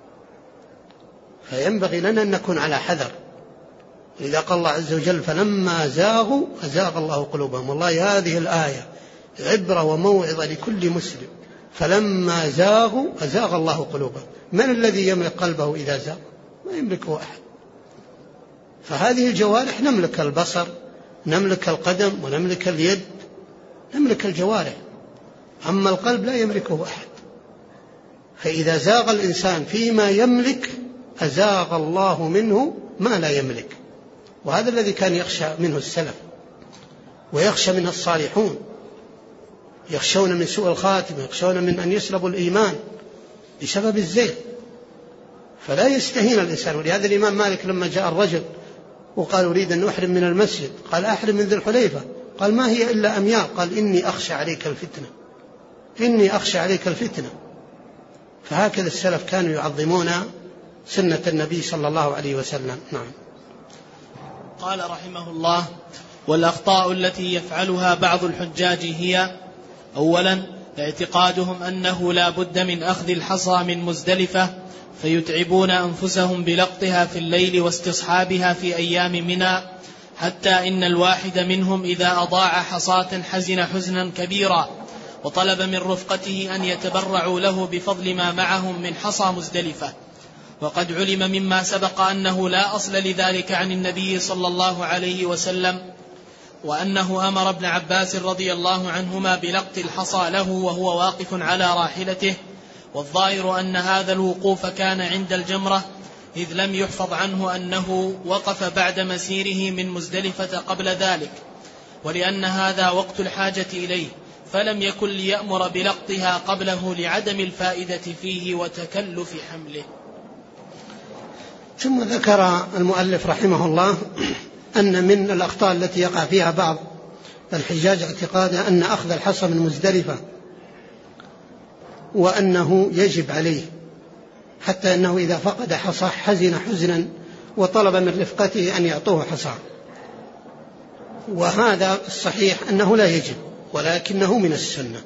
فينبغي لنا أن نكون على حذر. إذا قال الله عز وجل فلما زاغوا أزاغ الله قلوبهم، والله هذه الآية عبرة وموعظة لكل مسلم. فلما زاغوا أزاغ الله قلوبهم. من الذي يملك قلبه إذا زاغ؟ ما يملكه أحد. فهذه الجوارح نملك البصر، نملك القدم، ونملك اليد، نملك الجوارح. أما القلب لا يملكه أحد. فإذا زاغ الإنسان فيما يملك أزاغ الله منه ما لا يملك. وهذا الذي كان يخشى منه السلف ويخشى منه الصالحون، يخشون من سوء الخاتمة، يخشون من أن يسلبوا الإيمان بسبب الزيغ. فلا يستهين الإنسان. ولهذا الإمام مالك لما جاء الرجل وقال أريد أن أحرم من المسجد، قال أحرم من ذي الحليفة، قال ما هي إلا أميال، قال إني أخشى عليك الفتنة، إني أخشى عليك الفتنة. فهكذا السلف كانوا يعظمون سنة النبي صلى الله عليه وسلم. نعم. قال رحمه الله: والأخطاء التي يفعلها بعض الحجاج هي: أولا اعتقادهم أنه لا بد من أخذ الحصى من مزدلفة، فيتعبون أنفسهم بلقطها في الليل واستصحابها في أيام منى، حتى إن الواحد منهم إذا أضاع حصاة حزن حزنا كبيرا، وطلب من رفقته أن يتبرعوا له بفضل ما معهم من حصى مزدلفة. وقد علم مما سبق أنه لا أصل لذلك عن النبي صلى الله عليه وسلم، وأنه أمر ابن عباس رضي الله عنهما بلقط الحصى له وهو واقف على راحلته، والظاهر أن هذا الوقوف كان عند الجمرة، إذ لم يحفظ عنه أنه وقف بعد مسيره من مزدلفة قبل ذلك، ولأن هذا وقت الحاجة إليه، فلم يكن ليأمر بلقطها قبله لعدم الفائدة فيه وتكلف حمله. ثم ذكر المؤلف رحمه الله أن من الأخطاء التي يقع فيها بعض الحجاج اعتقاده أن أخذ الحصى من مزدلفة وأنه يجب عليه، حتى أنه إذا فقد حصى حزن حزنا وطلب من رفقته أن يعطوه حصى. وهذا الصحيح أنه لا يجب، ولكنه من السنة.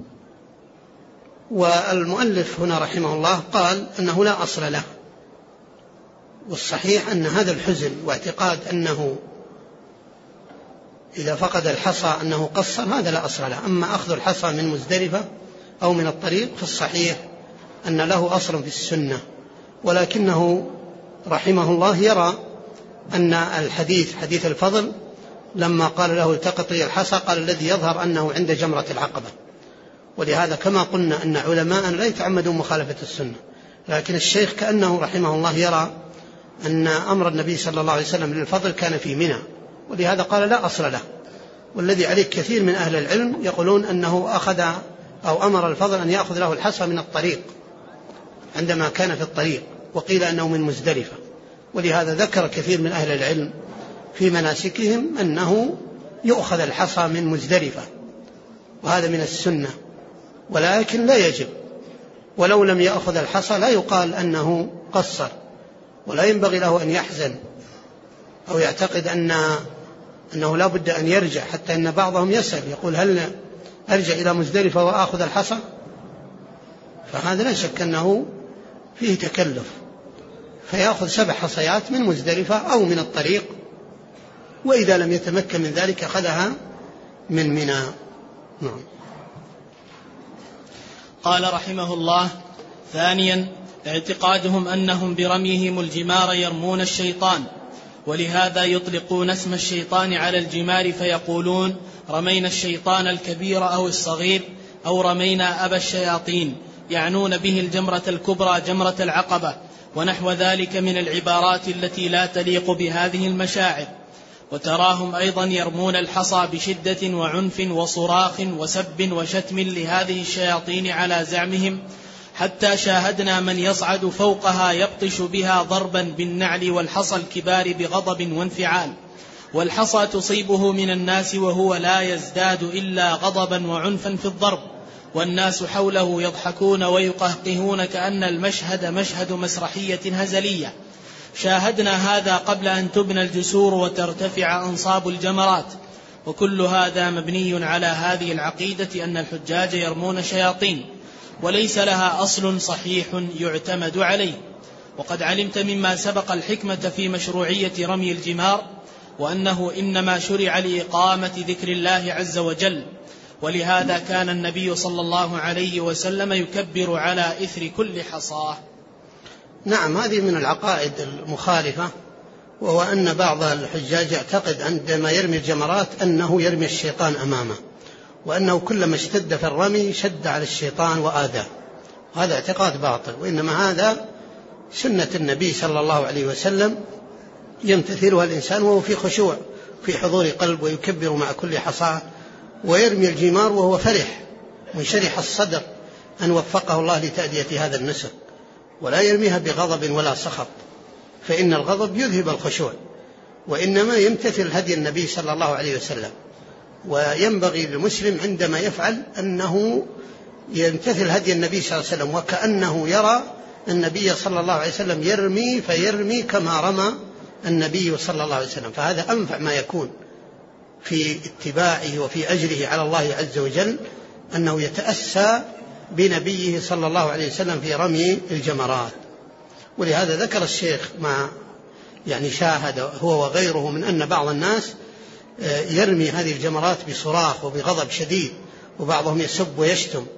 والمؤلف هنا رحمه الله قال أنه لا أصل له، والصحيح أن هذا الحزن واعتقاد أنه إذا فقد الحصى أنه قصر هذا لا أصل له. أما أخذ الحصى من مزدلفة أو من الطريق فالصحيح أن له أصل في السنة، ولكنه رحمه الله يرى أن الحديث حديث الفضل لما قال له التقط لي الحصى قال الذي يظهر أنه عند جمرة العقبة. ولهذا كما قلنا أن علماء لا يتعمدون مخالفة السنة، لكن الشيخ كأنه رحمه الله يرى أن أمر النبي صلى الله عليه وسلم للفضل كان في منى، ولهذا قال لا أصل له. والذي عليه كثير من أهل العلم يقولون أنه أخذ أو أمر الفضل أن يأخذ له الحصى من الطريق عندما كان في الطريق، وقيل أنه من مزدلفة. ولهذا ذكر كثير من أهل العلم في مناسكهم أنه يؤخذ الحصى من مزدلفة، وهذا من السنة، ولكن لا يجب. ولو لم يأخذ الحصى لا يقال أنه قصر، ولا ينبغي له أن يحزن أو يعتقد أن أنه لا بد أن يرجع، حتى أن بعضهم يسأل يقول هل أرجع إلى مزدلفة وأخذ الحصى؟ فهذا لا شك أنه فيه تكلف، فيأخذ سبع حصيات من مزدلفة أو من الطريق، وإذا لم يتمكن من ذلك أخذها من منى. نعم. قال رحمه الله: ثانيا اعتقادهم أنهم برميهم الجمار يرمون الشيطان، ولهذا يطلقون اسم الشيطان على الجمار فيقولون رمينا الشيطان الكبير أو الصغير، أو رمينا أبا الشياطين، يعنون به الجمرة الكبرى جمرة العقبة، ونحو ذلك من العبارات التي لا تليق بهذه المشاعر. وتراهم أيضا يرمون الحصى بشدة وعنف وصراخ وسب وشتم لهذه الشياطين على زعمهم، حتى شاهدنا من يصعد فوقها يبطش بها ضربا بالنعل والحصى الكبار بغضب وانفعال، والحصى تصيبه من الناس وهو لا يزداد إلا غضبا وعنفا في الضرب، والناس حوله يضحكون ويقهقهون كأن المشهد مشهد مسرحية هزلية. شاهدنا هذا قبل أن تبنى الجسور وترتفع أنصاب الجمرات. وكل هذا مبني على هذه العقيدة أن الحجاج يرمون شياطين، وليس لها أصل صحيح يعتمد عليه. وقد علمت مما سبق الحكمة في مشروعية رمي الجمار، وأنه إنما شرع لإقامة ذكر الله عز وجل، ولهذا كان النبي صلى الله عليه وسلم يكبر على إثر كل حصاه. نعم، هذه من العقائد المخالفة، وهو أن بعض الحجاج يعتقد عندما يرمي الجمرات أنه يرمي الشيطان أمامه، وأنه كلما اشتد في الرمي شد على الشيطان وآذاه. هذا اعتقاد باطل، وإنما هذا سنة النبي صلى الله عليه وسلم يمتثلها الإنسان وهو في خشوع في حضور قلب، ويكبر مع كل حصاة، ويرمي الجمار وهو فرح منشرح الصدر أن وفقه الله لتأدية هذا النسك، ولا يرميها بغضب ولا سخط، فإن الغضب يذهب الخشوع، وإنما يمتثل هدي النبي صلى الله عليه وسلم. وينبغي للمسلم عندما يفعل أنه يمتثل هدي النبي صلى الله عليه وسلم، وكأنه يرى النبي صلى الله عليه وسلم يرمي فيرمي كما رمى النبي صلى الله عليه وسلم. فهذا أنفع ما يكون في اتباعه وفي أجره على الله عز وجل، أنه يتأسى بنبيه صلى الله عليه وسلم في رمي الجمرات. ولهذا ذكر الشيخ ما يعني شاهد هو وغيره من أن بعض الناس يرمي هذه الجمرات بصراخ وبغضب شديد، وبعضهم يسب ويشتم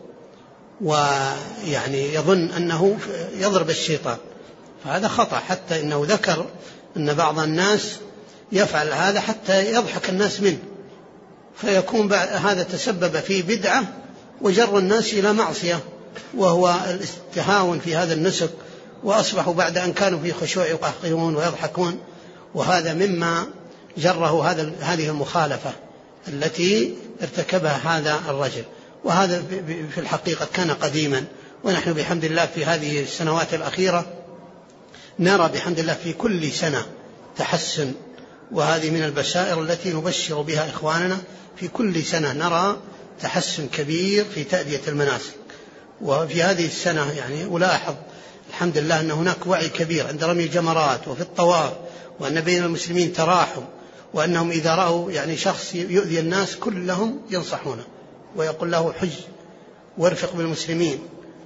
ويعني يظن أنه يضرب الشيطان، فهذا خطأ. حتى إنه ذكر أن بعض الناس يفعل هذا حتى يضحك الناس منه، فيكون هذا تسبب في بدعة وجر الناس إلى معصية، وهو التهاون في هذا النسك، وأصبحوا بعد أن كانوا في خشوع يقهقرون ويضحكون، وهذا مما جره هذا هذه المخالفة التي ارتكبها هذا الرجل. وهذا في الحقيقة كان قديما، ونحن بحمد الله في هذه السنوات الأخيرة نرى بحمد الله في كل سنة تحسن، وهذه من البشائر التي نبشر بها إخواننا. في كل سنة نرى تحسن كبير في تأدية المناسك. وفي هذه السنة يعني ألاحظ الحمد لله أن هناك وعي كبير عند رمي الجمرات وفي الطواف، وأن بين المسلمين تراحم، وأنهم إذا رأوا يعني شخص يؤذي الناس كلهم ينصحونه ويقول له حج وارفق بالمسلمين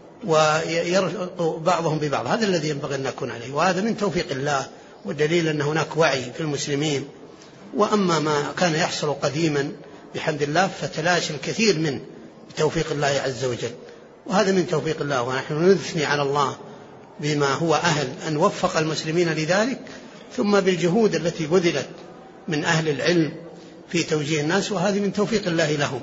ويرفق بعضهم ببعض. هذا الذي ينبغي أن نكون عليه، وهذا من توفيق الله والدليل أن هناك وعي في المسلمين. وأما ما كان يحصل قديما بحمد الله فتلاشى الكثير منه بتوفيق الله عز وجل، وهذا من توفيق الله. ونحن نثني على الله بما هو أهل أن وفق المسلمين لذلك، ثم بالجهود التي بذلت من أهل العلم في توجيه الناس، وهذه من توفيق الله لهم.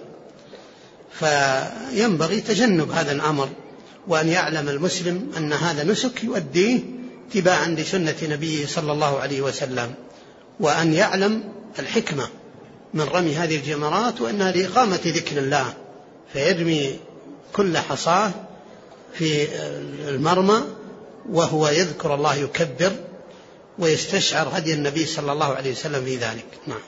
فينبغي تجنب هذا الأمر، وأن يعلم المسلم أن هذا نسك يؤديه اتباعا لسنة نبيه صلى الله عليه وسلم، وأن يعلم الحكمة من رمي هذه الجمرات، وأنها لإقامة ذكر الله، فيرمي كل حصاة في المرمى وهو يذكر الله يكبر ويستشعر هدي النبي صلى الله عليه وسلم في ذلك. نعم.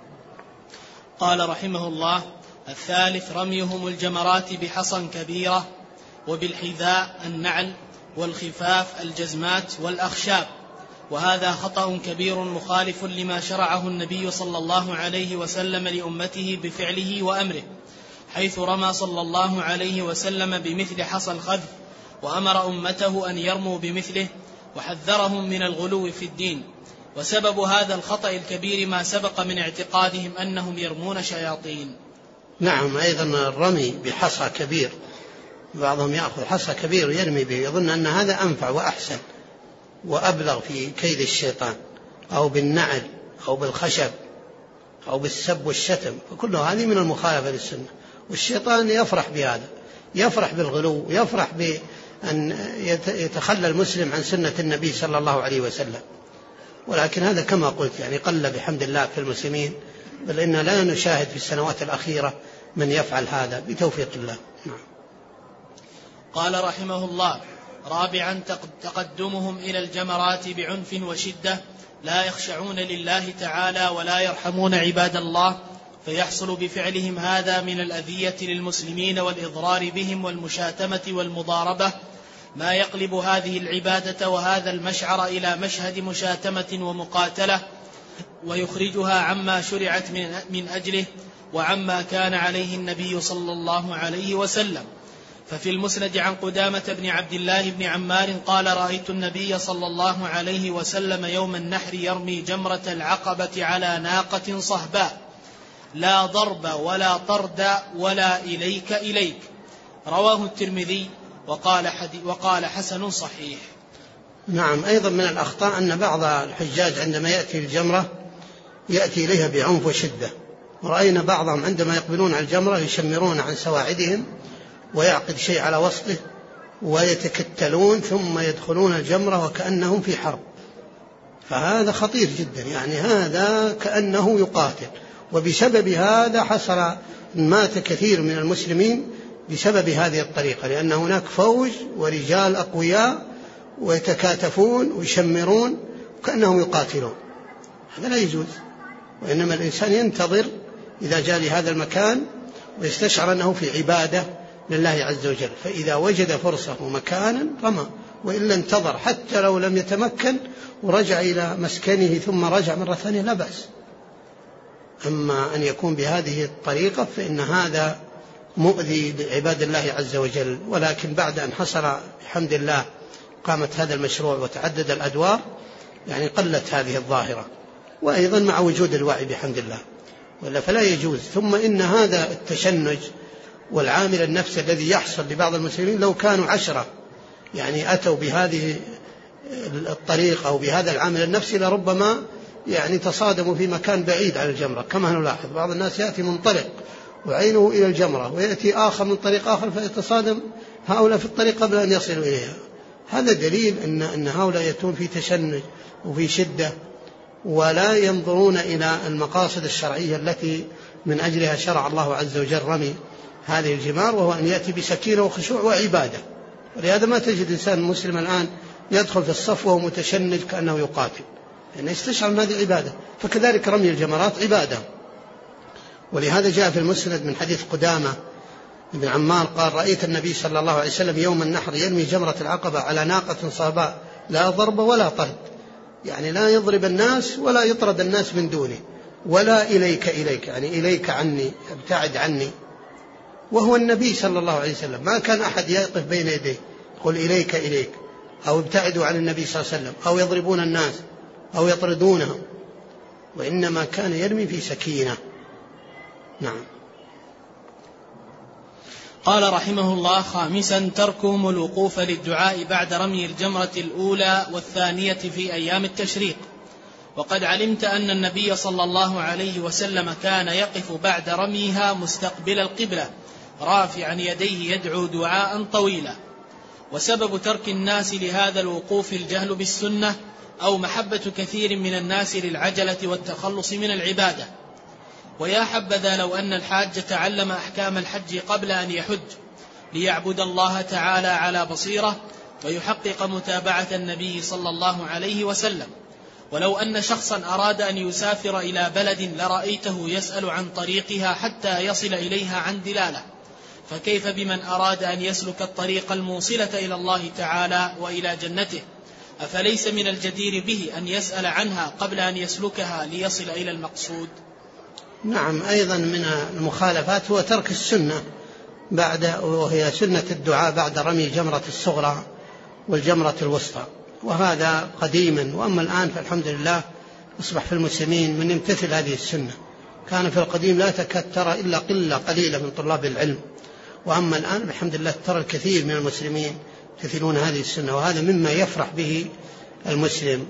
قال رحمه الله: الثالث رميهم الجمرات بحصى كبيرة، وبالحذاء النعل، والخفاف الجزمات والأخشاب، وهذا خطأ كبير مخالف لما شرعه النبي صلى الله عليه وسلم لأمته بفعله وأمره، حيث رمى صلى الله عليه وسلم بمثل حصى الخذف، وأمر أمته أن يرموا بمثله، وحذرهم من الغلو في الدين. وسبب هذا الخطأ الكبير ما سبق من اعتقادهم أنهم يرمون شياطين. نعم، أيضا الرمي بحصى كبير، بعضهم يأخذ حصى كبير ويرمي به، يظن أن هذا أنفع وأحسن وأبلغ في كيد الشيطان، أو بالنعل أو بالخشب أو بالسب والشتم، فكل هذه من المخالفة للسنة. والشيطان يفرح بهذا، يفرح بالغلو، يفرح بأن يتخلى المسلم عن سنة النبي صلى الله عليه وسلم. ولكن هذا كما قلت يعني قل بحمد الله في المسلمين، بل إن لا نشاهد في السنوات الأخيرة من يفعل هذا بتوفيق الله. نعم. قال رحمه الله: رابعا تقدمهم إلى الجمرات بعنف وشدة، لا يخشعون لله تعالى ولا يرحمون عباد الله، فيحصل بفعلهم هذا من الأذية للمسلمين والإضرار بهم والمشاتمة والمضاربة ما يقلب هذه العبادة وهذا المشعر إلى مشهد مشاتمة ومقاتلة، ويخرجها عما شرعت من أجله وعما كان عليه النبي صلى الله عليه وسلم. ففي المسند عن قدامة بن عبد الله بن عمار قال: رأيت النبي صلى الله عليه وسلم يوم النحر يرمي جمرة العقبة على ناقة صهباء، لا ضرب ولا طرد ولا إليك إليك. رواه الترمذي وقال, وقال حسن صحيح. نعم. أيضا من الأخطاء أن بعض الحجاج عندما يأتي الجمرة يأتي إليها بعنف وشدة، ورأينا بعضهم عندما يقبلون على الجمرة يشمرون عن سواعدهم ويعقد شيء على وسطه ويتكتلون ثم يدخلون الجمرة وكأنهم في حرب، فهذا خطير جدا، يعني هذا كأنه يقاتل. وبسبب هذا حصل مات كثير من المسلمين بسبب هذه الطريقة، لأن هناك فوج ورجال أقوياء ويتكاتفون ويشمرون وكأنهم يقاتلون، هذا لا يجوز. وإنما الإنسان ينتظر إذا جاء لهذا المكان ويستشعر أنه في عبادة لله عز وجل، فإذا وجد فرصة ومكانا رمى، وإلا انتظر حتى لو لم يتمكن ورجع إلى مسكنه ثم رجع مرة ثانية لا بأس. أما أن يكون بهذه الطريقة فإن هذا مؤذي لعباد الله عز وجل. ولكن بعد أن حصل بحمد الله قامت هذا المشروع وتعدد الأدوار يعني قلت هذه الظاهرة، وأيضا مع وجود الوعي بحمد الله، ولا فلا يجوز. ثم إن هذا التشنج والعامل النفسي الذي يحصل لبعض المسلمين لو كانوا عشرة يعني أتوا بهذه الطريقة أو بهذا العامل النفسي لربما يعني تصادموا في مكان بعيد عن الجمرة. كما نلاحظ بعض الناس يأتي منطلق وعينه إلى الجمرة، ويأتي آخر من طريق آخر فيتصادم هؤلاء في الطريق قبل أن يصلوا إليها. هذا دليل أن, أن هؤلاء يأتون في تشنج وفي شدة، ولا ينظرون إلى المقاصد الشرعية التي من أجلها شرع الله عز وجل رمي هذه الجمار، وهو أن يأتي بسكينة وخشوع وعبادة. ولهذا ما تجد إنسان مسلم الآن يدخل في الصف وهو متشنج كأنه يقاتل، لأنه يعني يستشعر أن هذه عبادة. فكذلك رمي الجمرات عبادة. ولهذا جاء في المسند من حديث قدامة بن عمار قال: رأيت النبي صلى الله عليه وسلم يوم النحر يرمي جمرة العقبة على ناقة صهباء لا ضرب ولا طرد، يعني لا يضرب الناس ولا يطرد الناس من دونه، ولا إليك إليك يعني إليك عني ابتعد عني. وهو النبي صلى الله عليه وسلم، ما كان أحد يقف بين يديه يقول إليك إليك أو ابتعدوا عن النبي صلى الله عليه وسلم أو يضربون الناس أو يطردونهم، وإنما كان يرمي في سكينة. نعم. قال رحمه الله: خامسا تركهم الوقوف للدعاء بعد رمي الجمرة الأولى والثانية في أيام التشريق. وقد علمت أن النبي صلى الله عليه وسلم كان يقف بعد رميها مستقبل القبلة رافعا يديه يدعو دعاء طويلا. وسبب ترك الناس لهذا الوقوف الجهل بالسنة أو محبة كثير من الناس للعجلة والتخلص من العبادة. ويا حبذا لو أن الحاج تعلم أحكام الحج قبل أن يحج ليعبد الله تعالى على بصيرة ويحقق متابعة النبي صلى الله عليه وسلم. ولو أن شخصا أراد أن يسافر إلى بلد لرأيته يسأل عن طريقها حتى يصل إليها عن دلالة، فكيف بمن أراد أن يسلك الطريق الموصلة إلى الله تعالى وإلى جنته؟ أفليس من الجدير به أن يسأل عنها قبل أن يسلكها ليصل إلى المقصود؟ نعم. أيضا من المخالفات هو ترك السنة بعد وهي سنة الدعاء بعد رمي جمرة الصغرى والجمرة الوسطى، وهذا قديما. وأما الآن فالحمد لله أصبح في المسلمين من يمتثل هذه السنة. كان في القديم لا تكاد ترى إلا قلة قليلة من طلاب العلم، وأما الآن الحمد لله ترى الكثير من المسلمين يمتثلون هذه السنة، وهذا مما يفرح به المسلم.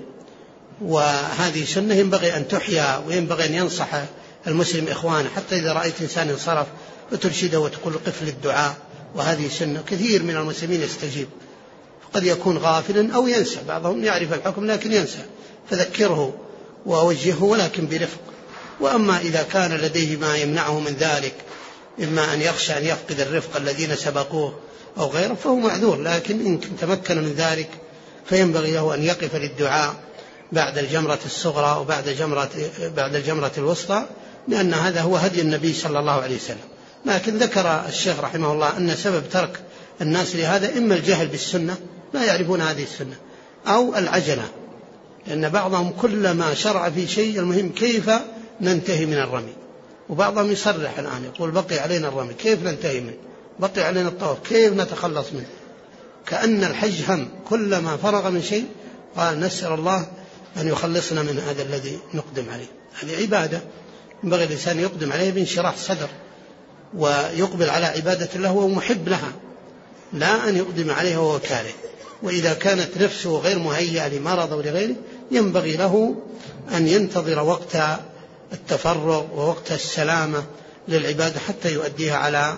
وهذه سنة ينبغي أن تحيا، وينبغي أن ينصح المسلم إخوانه، حتى إذا رأيت إنسان انصرف وترشده وتقول قف للدعاء، وهذه سنة. كثير من المسلمين يستجيب، قد يكون غافلا أو ينسى، بعضهم يعرف الحكم لكن ينسى، فذكره ووجهه ولكن برفق. وأما إذا كان لديه ما يمنعه من ذلك، إما أن يخشى أن يفقد الرفق الذين سبقوه أو غيره، فهو معذور. لكن إن تمكن من ذلك فينبغي له أن يقف للدعاء بعد الجمرة الصغرى وبعد جمرة بعد الجمرة الوسطى، لأن هذا هو هدي النبي صلى الله عليه وسلم. لكن ذكر الشيخ رحمه الله أن سبب ترك الناس لهذا إما الجهل بالسنة، لا يعرفون هذه السنة، أو العجلة، لأن بعضهم كلما شرع في شيء المهم كيف ننتهي من الرمي. وبعضهم يصرح الآن يقول بقي علينا الرمي، كيف ننتهي منه؟ بقي علينا الطواف، كيف نتخلص منه؟ كأن الحج هم، كلما فرغ من شيء قال نسأل الله أن يخلصنا من هذا الذي نقدم عليه. هذه عبادة ينبغي الإنسان يقدم عليه بانشراح صدر، ويقبل على عبادة الله وهو محب لها، لا أن يقدم عليها وهو كاره. وإذا كانت نفسه غير مهيئة لمرض أو لغيره ينبغي له أن ينتظر وقت التفرغ ووقت السلامة للعبادة حتى يؤديها على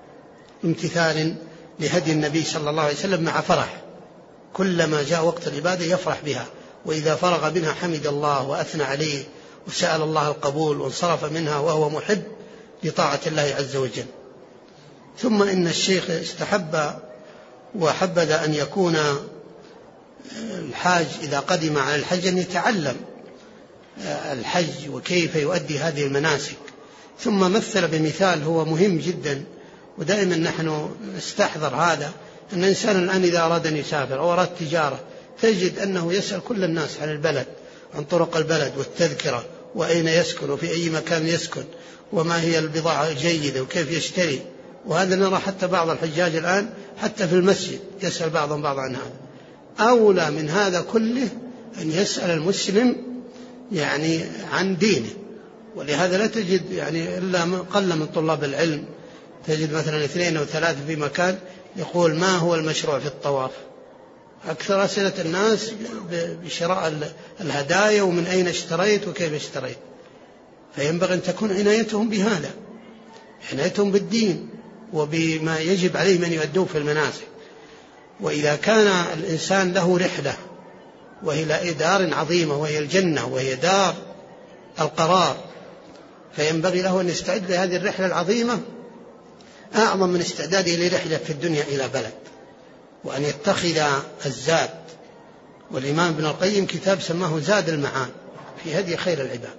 امتثال لهدي النبي صلى الله عليه وسلم مع فرح. كلما جاء وقت العبادة يفرح بها، وإذا فرغ منها حمد الله وأثنى عليه وسأل الله القبول وانصرف منها وهو محب لطاعة الله عز وجل. ثم إن الشيخ استحب وحبذ أن يكون الحاج إذا قدم على الحج أن يتعلم الحج وكيف يؤدي هذه المناسك، ثم مثل بمثال هو مهم جدا، ودائما نحن نستحضر هذا، أن الإنسان الآن إذا أراد أن يسافر أو أراد تجارة تجد أنه يسأل كل الناس عن البلد، عن طرق البلد والتذكرة، وأين يسكن وفي أي مكان يسكن، وما هي البضاعة الجيدة وكيف يشتري. وهذا نرى حتى بعض الحجاج الآن حتى في المسجد يسأل بعضهم بعض عن هذا. أولى من هذا كله أن يسأل المسلم يعني عن دينه. ولهذا لا تجد يعني إلا قل من طلاب العلم تجد مثلا اثنين أو ثلاثة في مكان يقول ما هو المشروع في الطواف. أكثر أسئلة الناس بشراء الهدايا ومن أين اشتريت وكيف اشتريت. فينبغي أن تكون عنايتهم بهذا، عنايتهم بالدين وبما يجب عليهم أن يؤدوه في المناسك. وإذا كان الإنسان له رحلة وهي دار عظيمة وهي الجنة وهي دار القرار، فينبغي له أن يستعد لهذه الرحلة العظيمة أعظم من استعداده لرحلة في الدنيا إلى بلد، وأن يتخذ الزاد. والإمام ابن القيم كتاب سماه زاد المعاد في هدي خير العباد.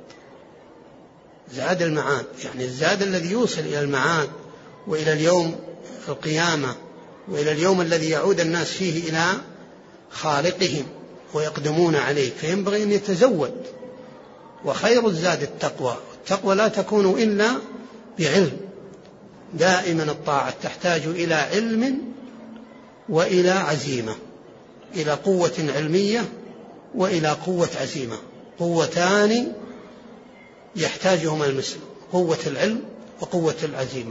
زاد المعاد يعني الزاد الذي يوصل إلى المعاد وإلى اليوم القيامة وإلى اليوم الذي يعود الناس فيه إلى خالقهم ويقدمون عليه. فينبغي أن يتزود، وخير الزاد التقوى. التقوى لا تكون إلا بعلم. دائما الطاعة تحتاج إلى علم وإلى عزيمة، إلى قوة علمية وإلى قوة عزيمة، قوتان يحتاجهما المسلم، قوة العلم وقوة العزيمة.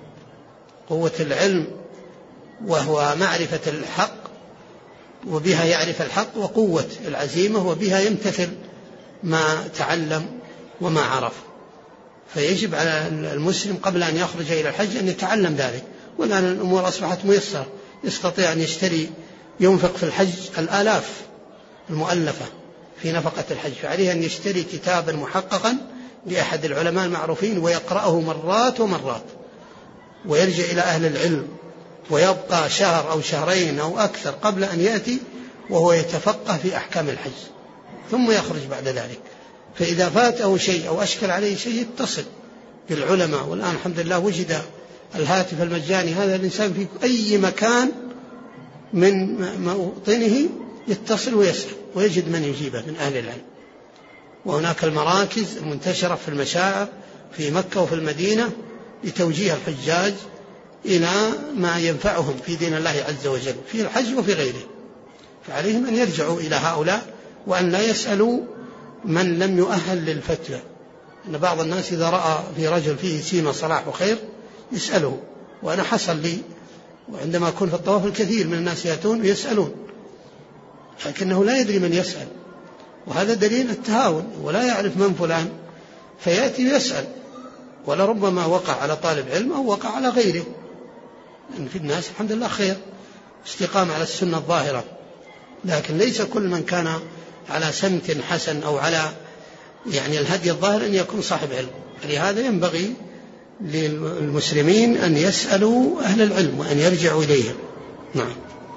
قوة العلم وهو معرفة الحق وبها يعرف الحق، وقوة العزيمة وبها يمتثل ما تعلم وما عرف. فيجب على المسلم قبل أن يخرج إلى الحج أن يتعلم ذلك. والآن الأمور أصبحت ميسرة، يستطيع أن يشتري ينفق في الحج الآلاف المؤلفة في نفقة الحج، فعليه أن يشتري كتابا محققا لأحد العلماء المعروفين ويقرأه مرات ومرات، ويرجع إلى أهل العلم، ويبقى شهر أو شهرين أو أكثر قبل أن يأتي وهو يتفقه في أحكام الحج، ثم يخرج بعد ذلك. فإذا فاته شيء أو أشكل عليه شيء يتصل بالعلماء. والآن الحمد لله وجد الهاتف المجاني، هذا الإنسان في أي مكان من موطنه يتصل ويسأل ويجد من يجيبه من أهل العلم. وهناك المراكز المنتشرة في المشاعر في مكة وفي المدينة لتوجيه الحجاج إلى ما ينفعهم في دين الله عز وجل في الحج وفي غيره. فعليهم أن يرجعوا إلى هؤلاء وأن لا يسألوا من لم يؤهل للفتوى. أن بعض الناس إذا رأى في رجل فيه سيمة صلاح وخير يسأله، وأنا حصل لي، وعندما أكون في الطواف الكثير من الناس يأتون ويسألون لكنه لا يدري من يسأل، وهذا دليل التهاون، ولا يعرف من فلان فيأتي ويسأل، ولربما وقع على طالب علم أو وقع على غيره. لأن في الناس الحمد لله خير استقامة على السنة الظاهرة، لكن ليس كل من كان على سمت حسن أو على يعني الهدي الظاهر أن يكون صاحب علم. لهذا ينبغي للمسلمين أن يسألوا أهل العلم وأن يرجعوا إليهم. نعم.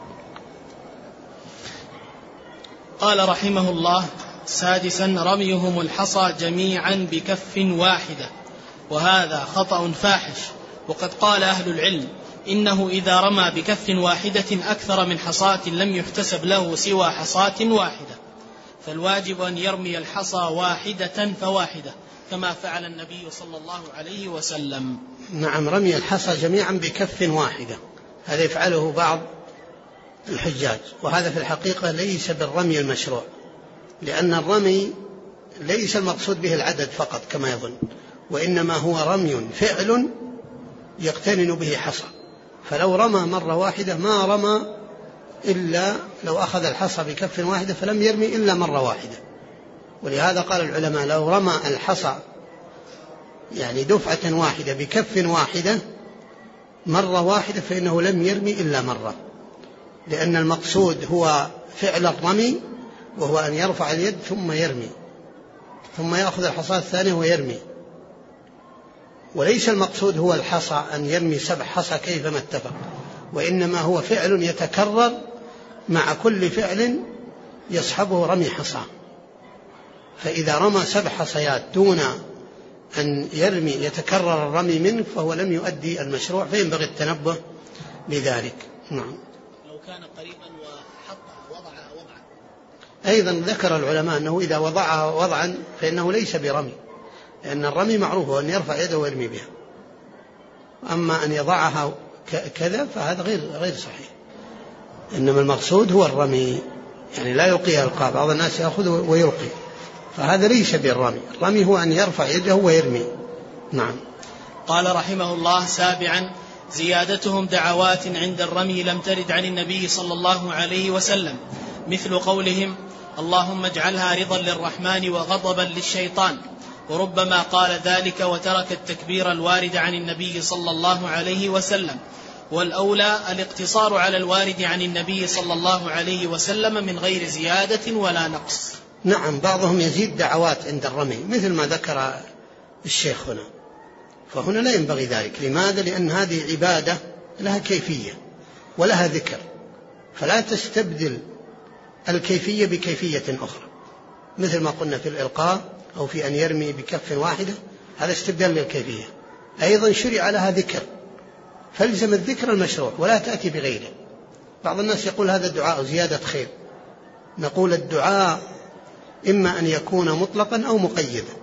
قال رحمه الله: سادسا رميهم الحصى جميعا بكف واحدة، وهذا خطأ فاحش. وقد قال أهل العلم إنه إذا رمى بكف واحدة أكثر من حصاة لم يحتسب له سوى حصاة واحدة، فالواجب أن يرمي الحصى واحدة فواحدة كما فعل النبي صلى الله عليه وسلم. نعم، رمي الحصى جميعا بكف واحدة هذا يفعله بعض الحجاج، وهذا في الحقيقة ليس بالرمي المشروع، لأن الرمي ليس المقصود به العدد فقط كما يظن، وإنما هو رمي فعل يقترن به حصى. فلو رمى مرة واحدة ما رمى إلا لو أخذ الحصى بكف واحدة فلم يرمي إلا مرة واحدة. ولهذا قال العلماء لو رمى الحصى يعني دفعة واحدة بكف واحدة مرة واحدة فإنه لم يرمي إلا مرة، لأن المقصود هو فعل الرمي، وهو أن يرفع اليد ثم يرمي ثم يأخذ الحصى الثانية ويرمي، وليس المقصود هو الحصى أن يرمي سبع حصى كيفما اتفق، وإنما هو فعل يتكرر مع كل فعل يصحبه رمي حصى. فإذا رمى سبع حصيات دون أن يرمي يتكرر الرمي منه فهو لم يؤدي المشروع، فينبغي التنبه لذلك. نعم. لو كان قريبا وحط وضع وضعا. أيضا ذكر العلماء أنه إذا وضعها وضعا فإنه ليس برمي، لأن الرمي معروف أن يرفع يده ويرمي بها، أما أن يضعها كذا فهذا غير غير صحيح. إنما المقصود هو الرمي، يعني لا يلقيها القاء. بعض الناس يأخذ ويلقي، فهذا ليس بالرمي. الرمي هو أن يرفع يده ويرمي. نعم. قال رحمه الله: سابعا زيادتهم دعوات عند الرمي لم ترد عن النبي صلى الله عليه وسلم، مثل قولهم: اللهم اجعلها رضا للرحمن وغضبا للشيطان، وربما قال ذلك وترك التكبير الوارد عن النبي صلى الله عليه وسلم. والأولى الاقتصار على الوارد عن النبي صلى الله عليه وسلم من غير زيادة ولا نقص. نعم، بعضهم يزيد دعوات عند الرمي مثل ما ذكر الشيخ هنا، فهنا لا ينبغي ذلك. لماذا؟ لأن هذه عبادة لها كيفية ولها ذكر، فلا تستبدل الكيفية بكيفية أخرى، مثل ما قلنا في الإلقاء أو في أن يرمي بكف واحدة، هذا استبدال للكيفية. أيضا شرع لها ذكر، فالزم الذكر المشروع ولا تأتي بغيره. بعض الناس يقول هذا الدعاء زيادة خير، نقول الدعاء إما أن يكون مطلقا أو مقيدا،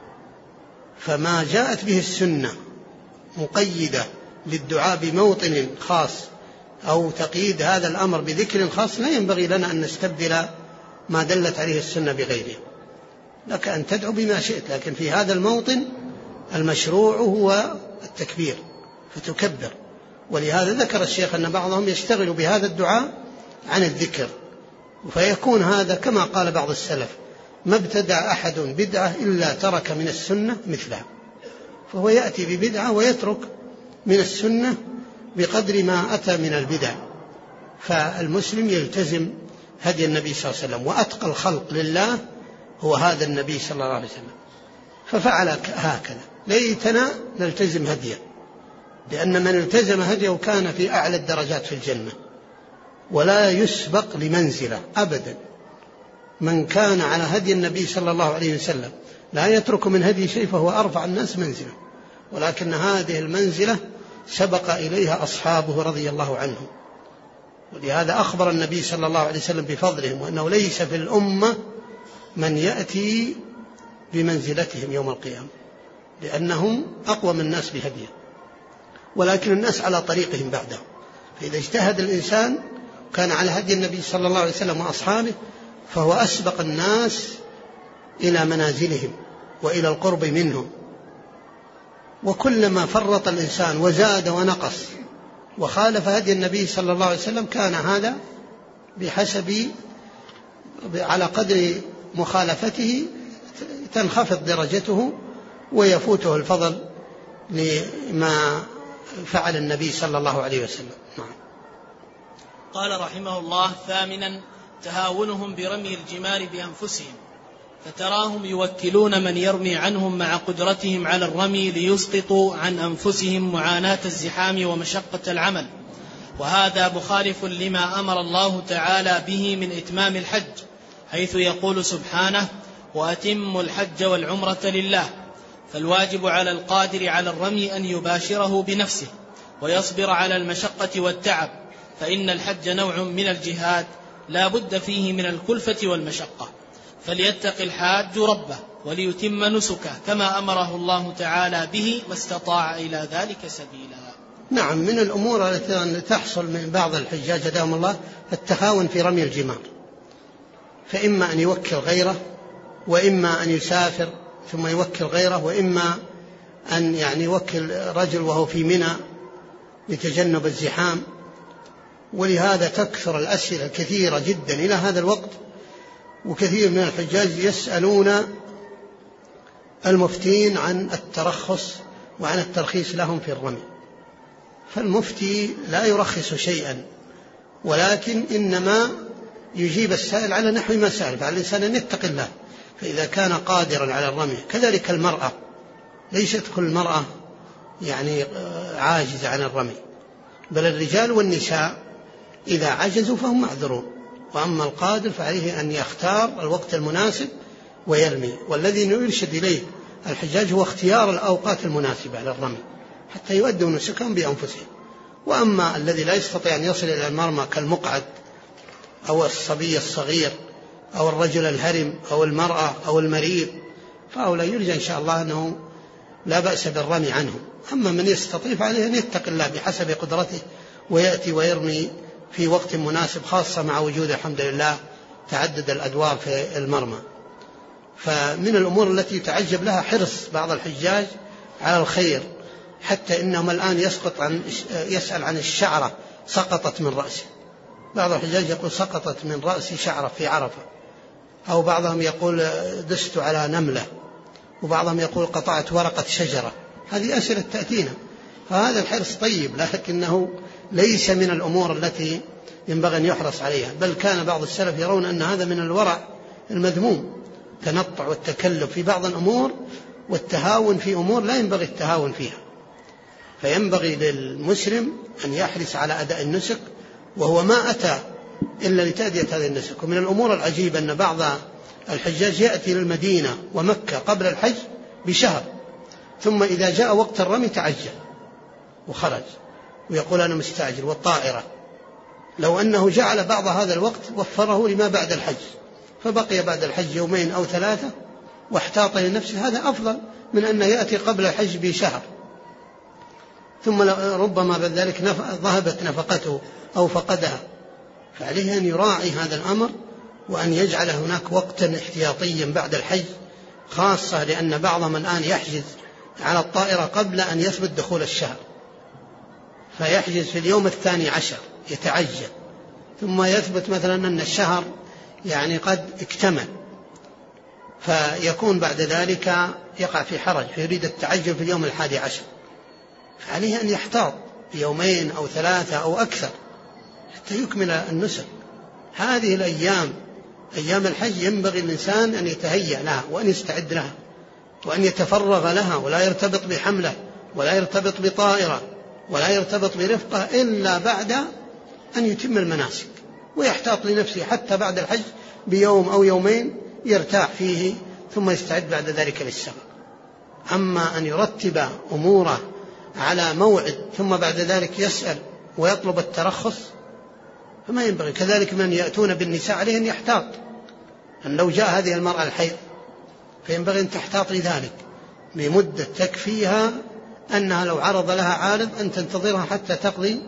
فما جاءت به السنة مقيدة للدعاء بموطن خاص أو تقييد هذا الأمر بذكر خاص، لا ينبغي لنا أن نستبدل ما دلت عليه السنة بغيره. لك أن تدعو بما شئت، لكن في هذا الموطن المشروع هو التكبير فتكبر. ولهذا ذكر الشيخ أن بعضهم يشتغل بهذا الدعاء عن الذكر، فيكون هذا كما قال بعض السلف: ما ابتدع أحد بدعة إلا ترك من السنة مثلها. فهو يأتي ببدعة ويترك من السنة بقدر ما أتى من البدع. فالمسلم يلتزم هدي النبي صلى الله عليه وسلم، وأتقى الخلق لله هو هذا النبي صلى الله عليه وسلم، ففعل هكذا. ليتنا نلتزم هديه، لأن من التزم هديه كان في أعلى الدرجات في الجنة، ولا يسبق لمنزلة أبدا. من كان على هدي النبي صلى الله عليه وسلم لا يترك من هدي شيء فهو أرفع الناس منزلة، ولكن هذه المنزلة سبق إليها أصحابه رضي الله عنهم. ولهذا أخبر النبي صلى الله عليه وسلم بفضلهم، وأنه ليس في الأمة من يأتي بمنزلتهم يوم القيامة، لأنهم أقوم الناس بهديه، ولكن الناس على طريقهم بعده. فإذا اجتهد الإنسان كان على هدي النبي صلى الله عليه وسلم وأصحابه فهو أسبق الناس إلى منازلهم وإلى القرب منهم. وكلما فرط الإنسان وزاد ونقص وخالف هدي النبي صلى الله عليه وسلم كان هذا بحسب على قدر مخالفته تنخفض درجته ويفوته الفضل لما فعل النبي صلى الله عليه وسلم. نعم. قال رحمه الله: ثامنا تهاونهم برمي الجمار بأنفسهم، فتراهم يوكلون من يرمي عنهم مع قدرتهم على الرمي ليسقطوا عن أنفسهم معاناة الزحام ومشقة العمل، وهذا مخالف لما أمر الله تعالى به من إتمام الحج، حيث يقول سبحانه: وأتموا الحج والعمرة لله. فالواجب على القادر على الرمي أن يباشره بنفسه ويصبر على المشقة والتعب، فإن الحج نوع من الجهاد لا بد فيه من الكلفة والمشقة، فليتق الحاج ربه وليتم نسكه كما أمره الله تعالى به ما استطاع إلى ذلك سبيلا. نعم، من الأمور التي تحصل من بعض الحجاج هداهم الله التهاون في رمي الجمار، فإما أن يوكل غيره، وإما أن يسافر ثم يوكل غيره، وإما أن يعني يوكل رجل وهو في منى لتجنب الزحام. ولهذا تكثر الأسئلة كثيرة جدا إلى هذا الوقت، وكثير من الحجاج يسألون المفتين عن الترخص وعن الترخيص لهم في الرمي. فالمفتي لا يرخص شيئا، ولكن إنما يجيب السائل على نحو ما سأل، فعلى الإنسان أن يتقي الله. فإذا كان قادرا على الرمي، كذلك المرأة، ليست كل مرأة يعني عاجزة عن الرمي، بل الرجال والنساء إذا عجزوا فهم معذورون، وأما القادر فعليه أن يختار الوقت المناسب ويرمي. والذي يرشد إليه الحجاج هو اختيار الأوقات المناسبة للرمي حتى يؤدوا نسكهم بأنفسهم. وأما الذي لا يستطيع أن يصل إلى المرمى كالمقعد أو الصبي الصغير أو الرجل الهرم أو المرأة أو المريض فهؤلاء يرجى إن شاء الله أنه لا بأس بالرمي عنهم. أما من يستطيع فعليه أن يتق الله بحسب قدرته ويأتي ويرمي في وقت مناسب، خاصة مع وجود الحمد لله تعدد الأدوار في المرمى. فمن الأمور التي يتعجب لها حرص بعض الحجاج على الخير، حتى إنهم الآن يسقط عن يسأل عن الشعرة سقطت من رأسه. بعض الحجاج يقول سقطت من رأسي شعرة في عرفة، أو بعضهم يقول دست على نملة، وبعضهم يقول قطعت ورقة شجرة. هذه أسئلة تأتينا، فهذا الحرص طيب لكنه ليس من الأمور التي ينبغي أن يحرص عليها، بل كان بعض السلف يرون أن هذا من الورع المذموم، التنطع والتكلف في بعض الأمور والتهاون في أمور لا ينبغي التهاون فيها. فينبغي للمسلم أن يحرص على أداء النسك، وهو ما أتى إلا لتأدية هذه النسك. ومن الأمور العجيبة أن بعض الحجاج يأتي للمدينة ومكة قبل الحج بشهر، ثم إذا جاء وقت الرمي تعجل وخرج ويقول أنا مستعجل. والطائرة لو أنه جعل بعض هذا الوقت وفره لما بعد الحج، فبقي بعد الحج يومين أو ثلاثة واحتاط لنفسه، هذا أفضل من أن يأتي قبل الحج بشهر ثم ربما بذلك ذهبت نفقته أو فقدها. فعليه أن يراعي هذا الأمر وأن يجعل هناك وقتا احتياطيا بعد الحج، خاصة لأن بعضهم الآن يحجز على الطائرة قبل أن يثبت دخول الشهر، فيحجز في اليوم الثاني عشر يتعجل، ثم يثبت مثلا أن الشهر يعني قد اكتمل، فيكون بعد ذلك يقع في حرج فيريد التعجل في اليوم الحادي عشر. فعليه أن يحتاط بيومين أو ثلاثة أو أكثر حتى يكمل النسك. هذه الأيام أيام الحج ينبغي الإنسان أن يتهيأ لها وأن يستعد لها وأن يتفرغ لها، ولا يرتبط بحملة ولا يرتبط بطائرة ولا يرتبط برفقة إلا بعد أن يتم المناسك، ويحتاط لنفسه حتى بعد الحج بيوم أو يومين يرتاح فيه ثم يستعد بعد ذلك للسفر. أما أن يرتب أموره على موعد ثم بعد ذلك يسأل ويطلب الترخص فما ينبغي. كذلك من يأتون بالنساء عليه أن يحتاط، أن لو جاء هذه المرأة الحيض فينبغي أن تحتاط لذلك بمدة تكفيها، أنها لو عرض لها عارض أن تنتظرها حتى تقضي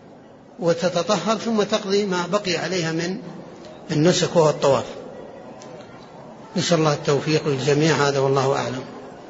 وتتطهر ثم تقضي ما بقي عليها من النسك وهو الطواف. نسأل الله التوفيق للجميع، هذا والله أعلم.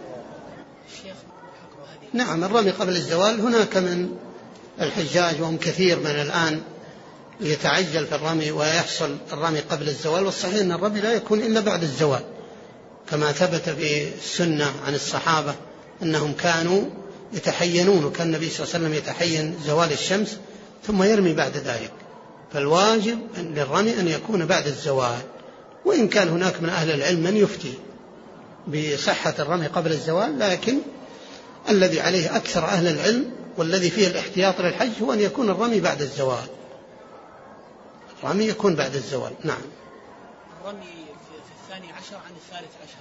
نعم، الرمي قبل الزوال هناك من الحجاج وهم كثير من الآن يتعجل في الرمي ويحصل الرمي قبل الزوال، والصحيح أن الرمي لا يكون إلا بعد الزوال، كما ثبت في السنة عن الصحابة أنهم كانوا يتحينون، وكان النبي صلى الله عليه وسلم يتحين زوال الشمس ثم يرمي بعد ذلك. فالواجب للرمي أن يكون بعد الزوال، وإن كان هناك من أهل العلم من يفتي بصحة الرمي قبل الزوال، لكن الذي عليه أكثر أهل العلم والذي فيه الاحتياط للحج هو أن يكون الرمي بعد الزوال. الرمي يكون بعد الزوال. نعم. الرمي في الثاني عشر عن الثالث عشر؟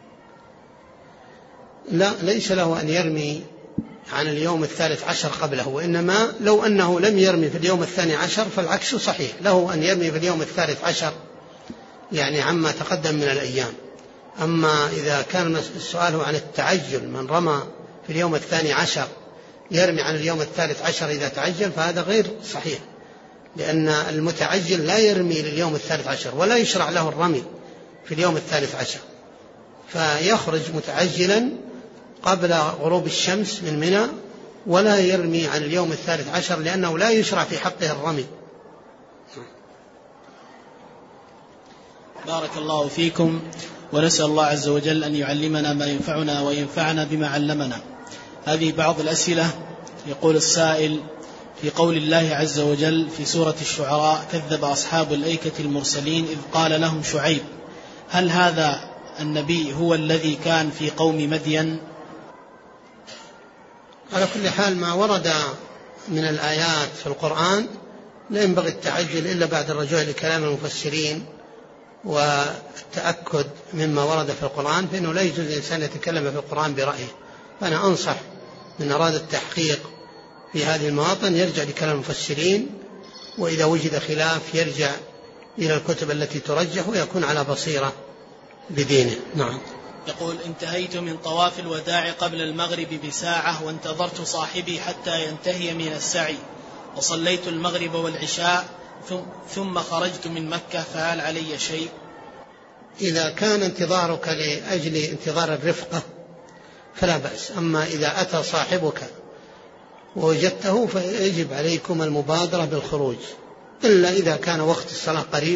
لا، ليس له أن يرمي عن اليوم الثالث عشر قبله، وإنما لو أنه لم يرمي في اليوم الثاني عشر فالعكس صحيح، له أن يرمي في اليوم الثالث عشر يعني عما تقدم من الأيام. أما إذا كان السؤال عن التعجل، من رمى في اليوم الثاني عشر يرمي عن اليوم الثالث عشر إذا تعجل، فهذا غير صحيح، لأن المتعجل لا يرمي لليوم الثالث عشر ولا يشرع له الرمي في اليوم الثالث عشر، فيخرج متعجلا قبل غروب الشمس من منى ولا يرمي عن اليوم الثالث عشر، لأنه لا يشرع في حقه الرمي. بارك الله فيكم، ونسأل الله عز وجل أن يعلمنا ما ينفعنا وينفعنا بما علمنا. هذه بعض الأسئلة. يقول السائل: في قول الله عز وجل في سورة الشعراء: كذب أصحاب الأيكة المرسلين إذ قال لهم شعيب، هل هذا النبي هو الذي كان في قوم مدين؟ على كل حال ما ورد من الآيات في القرآن لا ينبغي التعجل إلا بعد الرجوع لكلام المفسرين والتأكد مما ورد في القرآن، فإنه لا يجوز الإنسان يتكلم في القرآن برأيه. فأنا أنصح من أراد التحقيق في هذه المواطن يرجع لكلام المفسرين، وإذا وجد خلاف يرجع إلى الكتب التي ترجح ويكون على بصيرة بدينه. نعم. يقول: انتهيت من طواف الوداع قبل المغرب بساعة، وانتظرت صاحبي حتى ينتهي من السعي، وصليت المغرب والعشاء ثم خرجت من مكة، فهل علي شيء؟ إذا كان انتظارك لأجل انتظار الرفقة فلا بأس، أما إذا أتى صاحبك ووجدته فيجب عليكم المبادرة بالخروج، إلا إذا كان وقت الصلاة قريب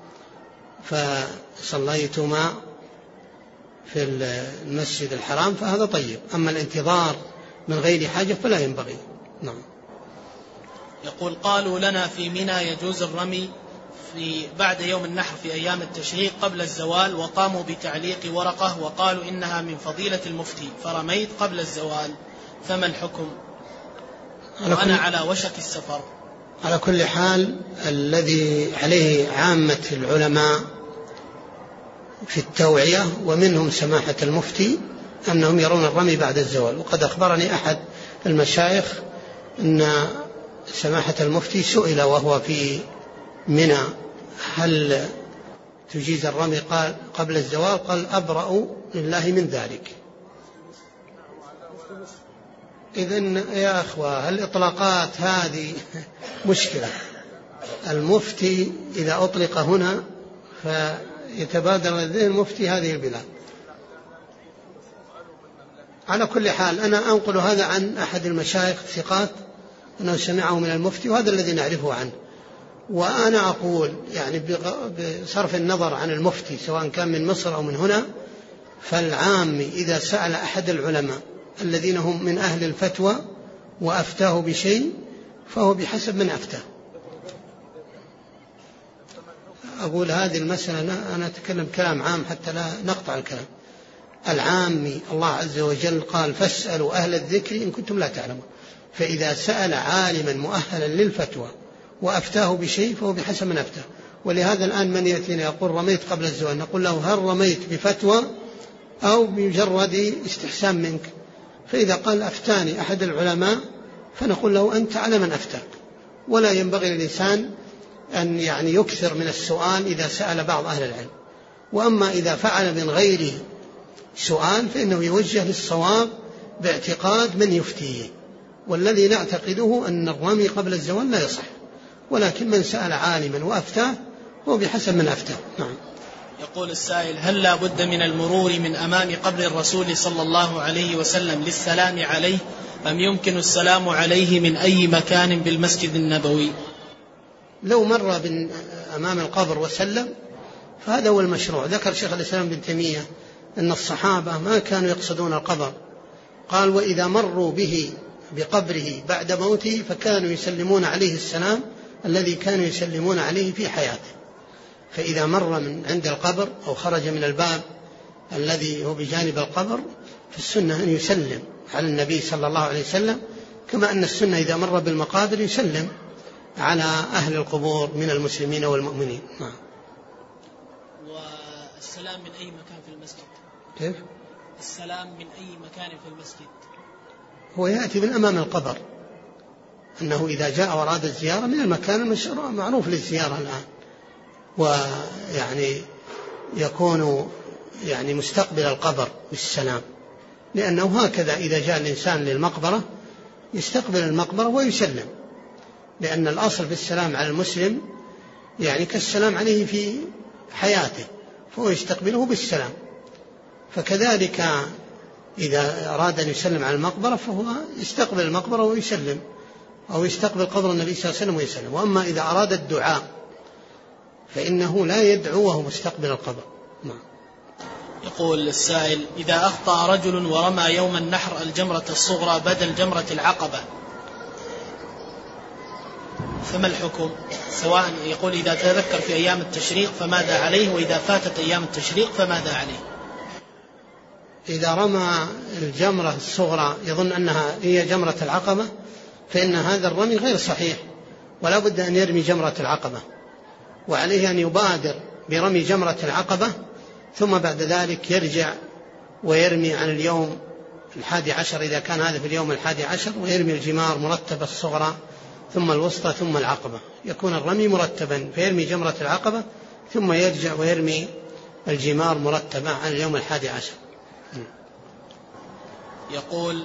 فصليتما في المسجد الحرام فهذا طيب، أما الانتظار من غير حاجة فلا ينبغي. نعم. يقول: قالوا لنا في منى يجوز الرمي في بعد يوم النحر في أيام التشريق قبل الزوال، وقاموا بتعليق ورقة وقالوا إنها من فضيلة المفتي، فرميت قبل الزوال، فما الحكم؟ وأنا على وشك السفر. على كل حال الذي عليه عامة العلماء في التوعية ومنهم سماحة المفتي أنهم يرون الرمي بعد الزوال. وقد أخبرني أحد المشايخ أن سماحة المفتي سئل وهو في منى هل تجيز الرمي قال قبل الزوال، قال أبرأ لله من ذلك. إذن يا أخوة الإطلاقات هذه مشكلة. المفتي إذا أطلق هنا فيتبادر لديه مفتي هذه البلاد. على كل حال أنا أنقل هذا عن أحد المشايخ الثقات أنه سمعه من المفتي، وهذا الذي نعرفه عنه. وأنا أقول يعني بصرف النظر عن المفتي سواء كان من مصر أو من هنا، فالعام إذا سأل أحد العلماء الذين هم من أهل الفتوى وأفتاه بشيء فهو بحسب من أفتاه. أقول هذه المسألة أنا أتكلم كلام عام حتى لا نقطع الكلام. العام الله عز وجل قال: فاسألوا أهل الذكر إن كنتم لا تعلمون. فإذا سأل عالما مؤهلا للفتوى وأفتاه بشيء فهو بحسب من أفتاه. ولهذا الآن من يأتينا يقول رميت قبل الزوال، نقول له: هل رميت بفتوى أو بمجرد استحسان منك؟ فإذا قال أفتاني أحد العلماء فنقول له: أنت على من أفتاك. ولا ينبغي للإنسان أن يعني يكثر من السؤال إذا سأل بعض أهل العلم. وأما إذا فعل من غير سؤال فإنه يوجه للصواب باعتقاد من يفتيه، والذي نعتقده أن الرمي قبل الزوال لا يصح، ولكن من سأل عالما وأفتاه هو بحسب من أفتاه. نعم. يقول السائل: هل لا بد من المرور من أمام قبر الرسول صلى الله عليه وسلم للسلام عليه، أم يمكن السلام عليه من أي مكان بالمسجد النبوي؟ لو مر أمام القبر وسلم فهذا هو المشروع. ذكر شيخ الإسلام ابن تيمية أن الصحابة ما كانوا يقصدون القبر، قال: وإذا مروا به بقبره بعد موته فكانوا يسلمون عليه السلام الذي كانوا يسلمون عليه في حياته. فإذا مر من عند القبر أو خرج من الباب الذي هو بجانب القبر فالسنة أن يسلم على النبي صلى الله عليه وسلم، كما أن السنة إذا مر بالمقابر يسلم على أهل القبور من المسلمين والمؤمنين. نعم. والسلام من أي مكان في المسجد؟ كيف؟ السلام من أي مكان في المسجد؟ هو يأتي من أمام القبر، أنه إذا جاء وأراد الزيارة من المكان المشروع معروف للزيارة الآن، ويعني يكون يعني مستقبل القبر بالسلام، لأنه هكذا إذا جاء الإنسان للمقبرة يستقبل المقبرة ويسلم، لأن الأصل في السلام على المسلم يعني كالسلام عليه في حياته، فهو يستقبله بالسلام. فكذلك إذا أراد أن يسلم على المقبرة فهو يستقبل المقبرة ويسلم، أو يستقبل قبر النبي صلى الله عليه وسلم ويسلم. وأما إذا أراد الدعاء فإنه لا يدعو وهو مستقبل القبر. نعم. يقول السائل: إذا أخطأ رجل ورمى يوم النحر الجمرة الصغرى بدل جمرة العقبة فما الحكم؟ سواء يقول إذا تذكر في أيام التشريق فماذا عليه، وإذا فاتت أيام التشريق فماذا عليه؟ إذا رمى الجمرة الصغرى يظن أنها هي جمرة العقبة فإن هذا الرمي غير صحيح، ولا بد أن يرمي جمرة العقبة، وعليه أن يبادر برمي جمرة العقبة، ثم بعد ذلك يرجع ويرمي عن اليوم الحادي عشر إذا كان هذا في اليوم الحادي عشر، ويرمي الجمار مرتبة الصغرى ثم الوسطى ثم العقبة، يكون الرمي مرتبا، فيرمي جمرة العقبة ثم يرجع ويرمي الجمار مرتبة عن اليوم الحادي عشر. يقول: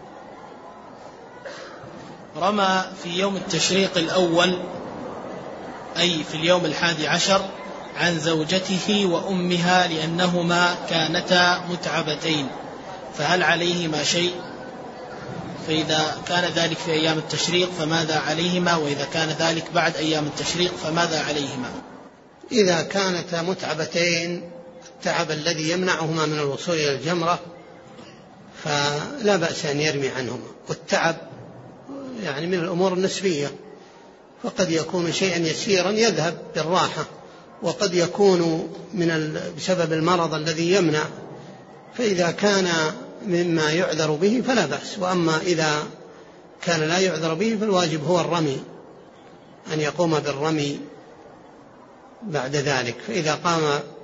رمى في يوم التشريق الأول أي في اليوم الحادي عشر عن زوجته وأمها لأنهما كانتا متعبتين، فهل عليهما شيء؟ فإذا كان ذلك في أيام التشريق فماذا عليهما؟ وإذا كان ذلك بعد أيام التشريق فماذا عليهما؟ إذا كانتا متعبتين، التعب الذي يمنعهما من الوصول إلى الجمرة، فلا بأس أن يرمي عنهما. والتعب يعني من الأمور النسبية، فقد يكون شيئا يسيرا يذهب بالراحة، وقد يكون من بسبب المرض الذي يمنع، فإذا كان مما يعذر به فلا بأس. وأما إذا كان لا يعذر به فالواجب هو الرمي، أن يقوم بالرمي بعد ذلك. فإذا قام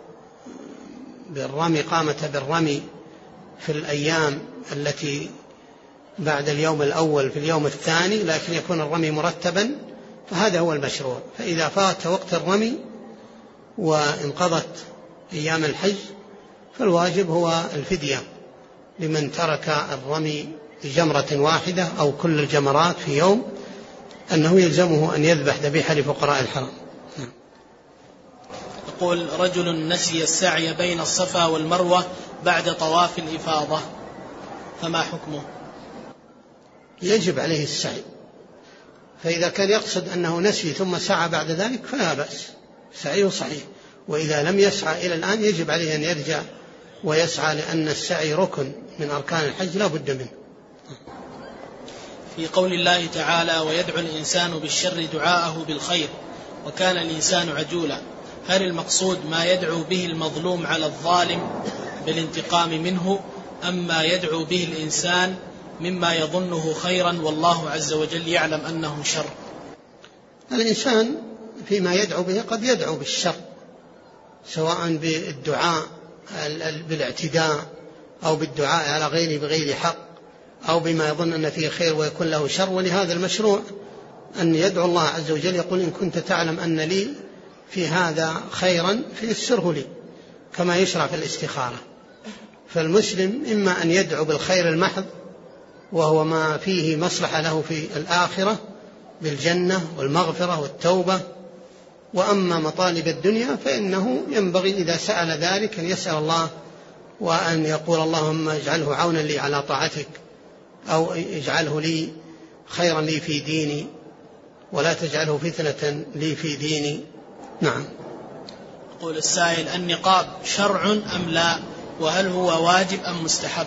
بالرمي قامت بالرمي في الأيام التي بعد اليوم الأول في اليوم الثاني، لكن يكون الرمي مرتبا، فهذا هو المشروع. فإذا فات وقت الرمي وانقضت أيام الحج فالواجب هو الفدية لمن ترك الرمي بجمرة واحدة أو كل الجمرات في يوم، أنه يلزمه أن يذبح ذبيحة لفقراء الحرم. يقول: رجل نسي السعي بين الصفا والمروة بعد طواف الإفاضة، فما حكمه؟ يجب عليه السعي، فإذا كان يقصد أنه نسي ثم سعى بعد ذلك فلا بأس، سعيه صحيح. وإذا لم يسعى إلى الآن يجب عليه أن يرجع ويسعى، لأن السعي ركن من أركان الحج لا بد منه. في قول الله تعالى: ويدعو الإنسان بالشر دعاءه بالخير وكان الإنسان عجولا، هل المقصود ما يدعو به المظلوم على الظالم بالانتقام منه، أم ما يدعو به الإنسان مما يظنه خيرا والله عز وجل يعلم أنه شر؟ الإنسان فيما يدعو به قد يدعو بالشر، سواء بالدعاء بالاعتداء أو بالدعاء على غيره بغير حق، أو بما يظن أن فيه خير ويكون له شر. ولهذا المشروع أن يدعو الله عز وجل، يقول: إن كنت تعلم أن لي في هذا خيرا فيسره لي، كما يشرع في الاستخارة. فالمسلم إما أن يدعو بالخير المحض وهو ما فيه مصلحة له في الآخرة بالجنة والمغفرة والتوبة، وأما مطالب الدنيا فإنه ينبغي إذا سأل ذلك أن يسأل الله وأن يقول: اللهم اجعله عونا لي على طاعتك، أو اجعله لي خيرا لي في ديني ولا تجعله فتنة لي في ديني. نعم. يقول السائل: النقاب شرع أم لا؟ وهل هو واجب أم مستحب؟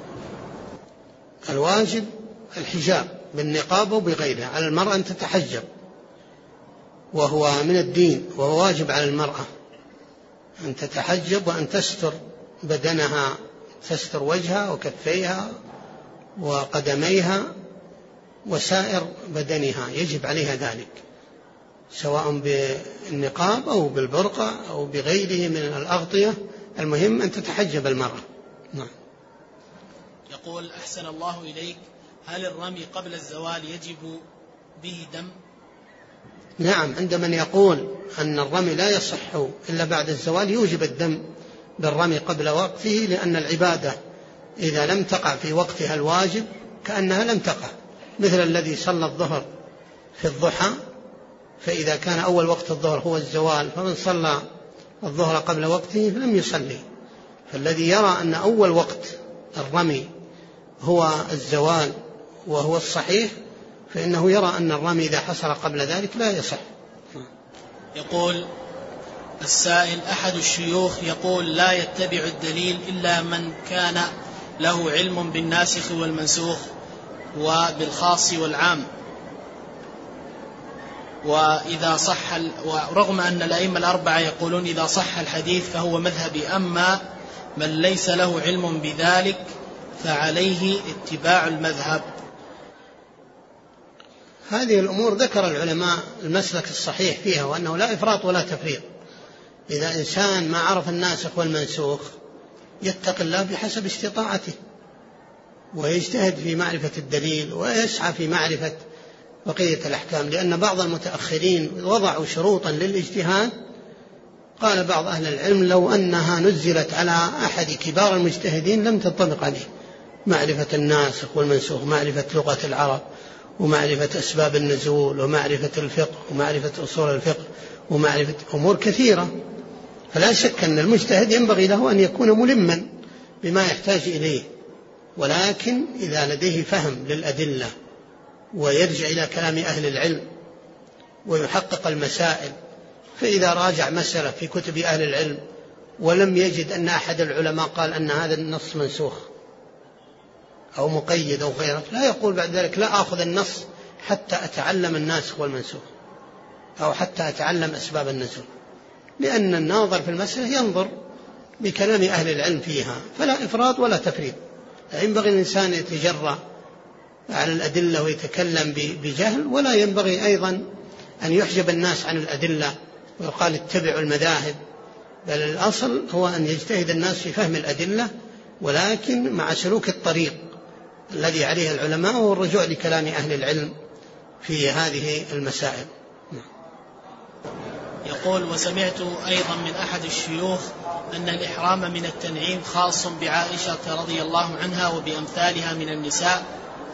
الواجب الحجاب بالنقاب وبغيره، على المرأة أن تتحجب، وهو من الدين، وهو واجب على المرأة أن تتحجب وأن تستر بدنها، تستر وجهها وكفيها وقدميها وسائر بدنها، يجب عليها ذلك، سواء بالنقاب أو بالبرقع أو بغيره من الأغطية، المهم أن تتحجب المرأة. نعم. يقول: أحسن الله إليك، هل الرمي قبل الزوال يجب به دم؟ نعم، عند من يقول أن الرمي لا يصح إلا بعد الزوال يوجب الدم بالرمي قبل وقته، لأن العبادة إذا لم تقع في وقتها الواجب كأنها لم تقع، مثل الذي صلى الظهر في الضحى، فإذا كان أول وقت الظهر هو الزوال فمن صلى الظهر قبل وقته فلم يصلي. فالذي يرى أن أول وقت الرمي هو الزوال وهو الصحيح، فإنه يرى أن الرمي إذا حصل قبل ذلك لا يصح. يقول السائل: أحد الشيوخ يقول لا يتبع الدليل إلا من كان له علم بالناسخ والمنسوخ وبالخاص والعام، وإذا صح، ورغم أن الأئمة الأربعة يقولون إذا صح الحديث فهو مذهبي، أما من ليس له علم بذلك فعليه اتباع المذهب. هذه الأمور ذكر العلماء المسلك الصحيح فيها، وأنه لا إفراط ولا تفريط، إذا إنسان ما عرف الناسخ والمنسوخ يتق الله بحسب استطاعته ويجتهد في معرفة الدليل ويسعى في معرفة بقية الأحكام، لأن بعض المتأخرين وضعوا شروطا للاجتهاد. قال بعض أهل العلم لو أنها نزلت على أحد كبار المجتهدين لم تنطبق عليه، معرفة الناسخ والمنسوخ، معرفة لغة العرب، ومعرفة أسباب النزول، ومعرفة الفقه، ومعرفة أصول الفقه، ومعرفة أمور كثيرة. فلا شك أن المجتهد ينبغي له أن يكون ملما بما يحتاج إليه، ولكن إذا لديه فهم للأدلة ويرجع إلى كلام أهل العلم ويحقق المسائل، فإذا راجع مسألة في كتب أهل العلم ولم يجد أن أحد العلماء قال أن هذا النص منسوخ أو مقيد أو غيره، لا يقول بعد ذلك لا أخذ النص حتى أتعلم الناسخ والمنسوخ أو حتى أتعلم أسباب النزول، لأن الناظر في المسألة ينظر بكلام أهل العلم فيها، فلا إفراط ولا تفريط. ينبغي الإنسان يتجرأ على الأدلة ويتكلم بجهل، ولا ينبغي أيضا أن يحجب الناس عن الأدلة ويقال اتبعوا المذاهب، بل الأصل هو أن يجتهد الناس في فهم الأدلة، ولكن مع سلوك الطريق الذي عليه العلماء والرجوع لكلام أهل العلم في هذه المسائل. يقول: وسمعت أيضا من أحد الشيوخ أن الإحرام من التنعيم خاص بعائشة رضي الله عنها وبأمثالها من النساء،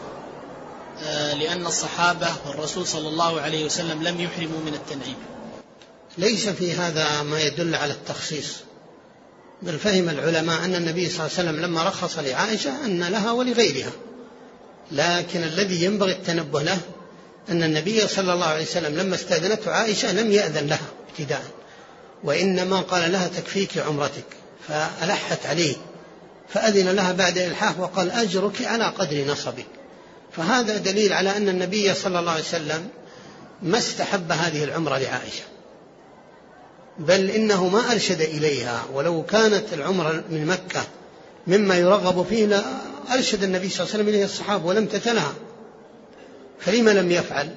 لأن الصحابة والرسول صلى الله عليه وسلم لم يحرموا من التنعيم. ليس في هذا ما يدل على التخصيص، بل فهم العلماء أن النبي صلى الله عليه وسلم لما رخص لعائشة أن لها ولغيرها، لكن الذي ينبغي التنبه له أن النبي صلى الله عليه وسلم لما استأذنته عائشة لم يأذن لها ابتداء، وإنما قال لها تكفيك عمرتك، فألحت عليه فأذن لها بعد إلحاح وقال أجرك على قدر نصبك. فهذا دليل على أن النبي صلى الله عليه وسلم ما استحب هذه العمرة لعائشة، بل إنه ما أرشد إليها، ولو كانت العمرة من مكة مما يرغب فيه لأرشد النبي صلى الله عليه وسلم إليه الصحابة ولم تتلها، فلما لم يفعل؟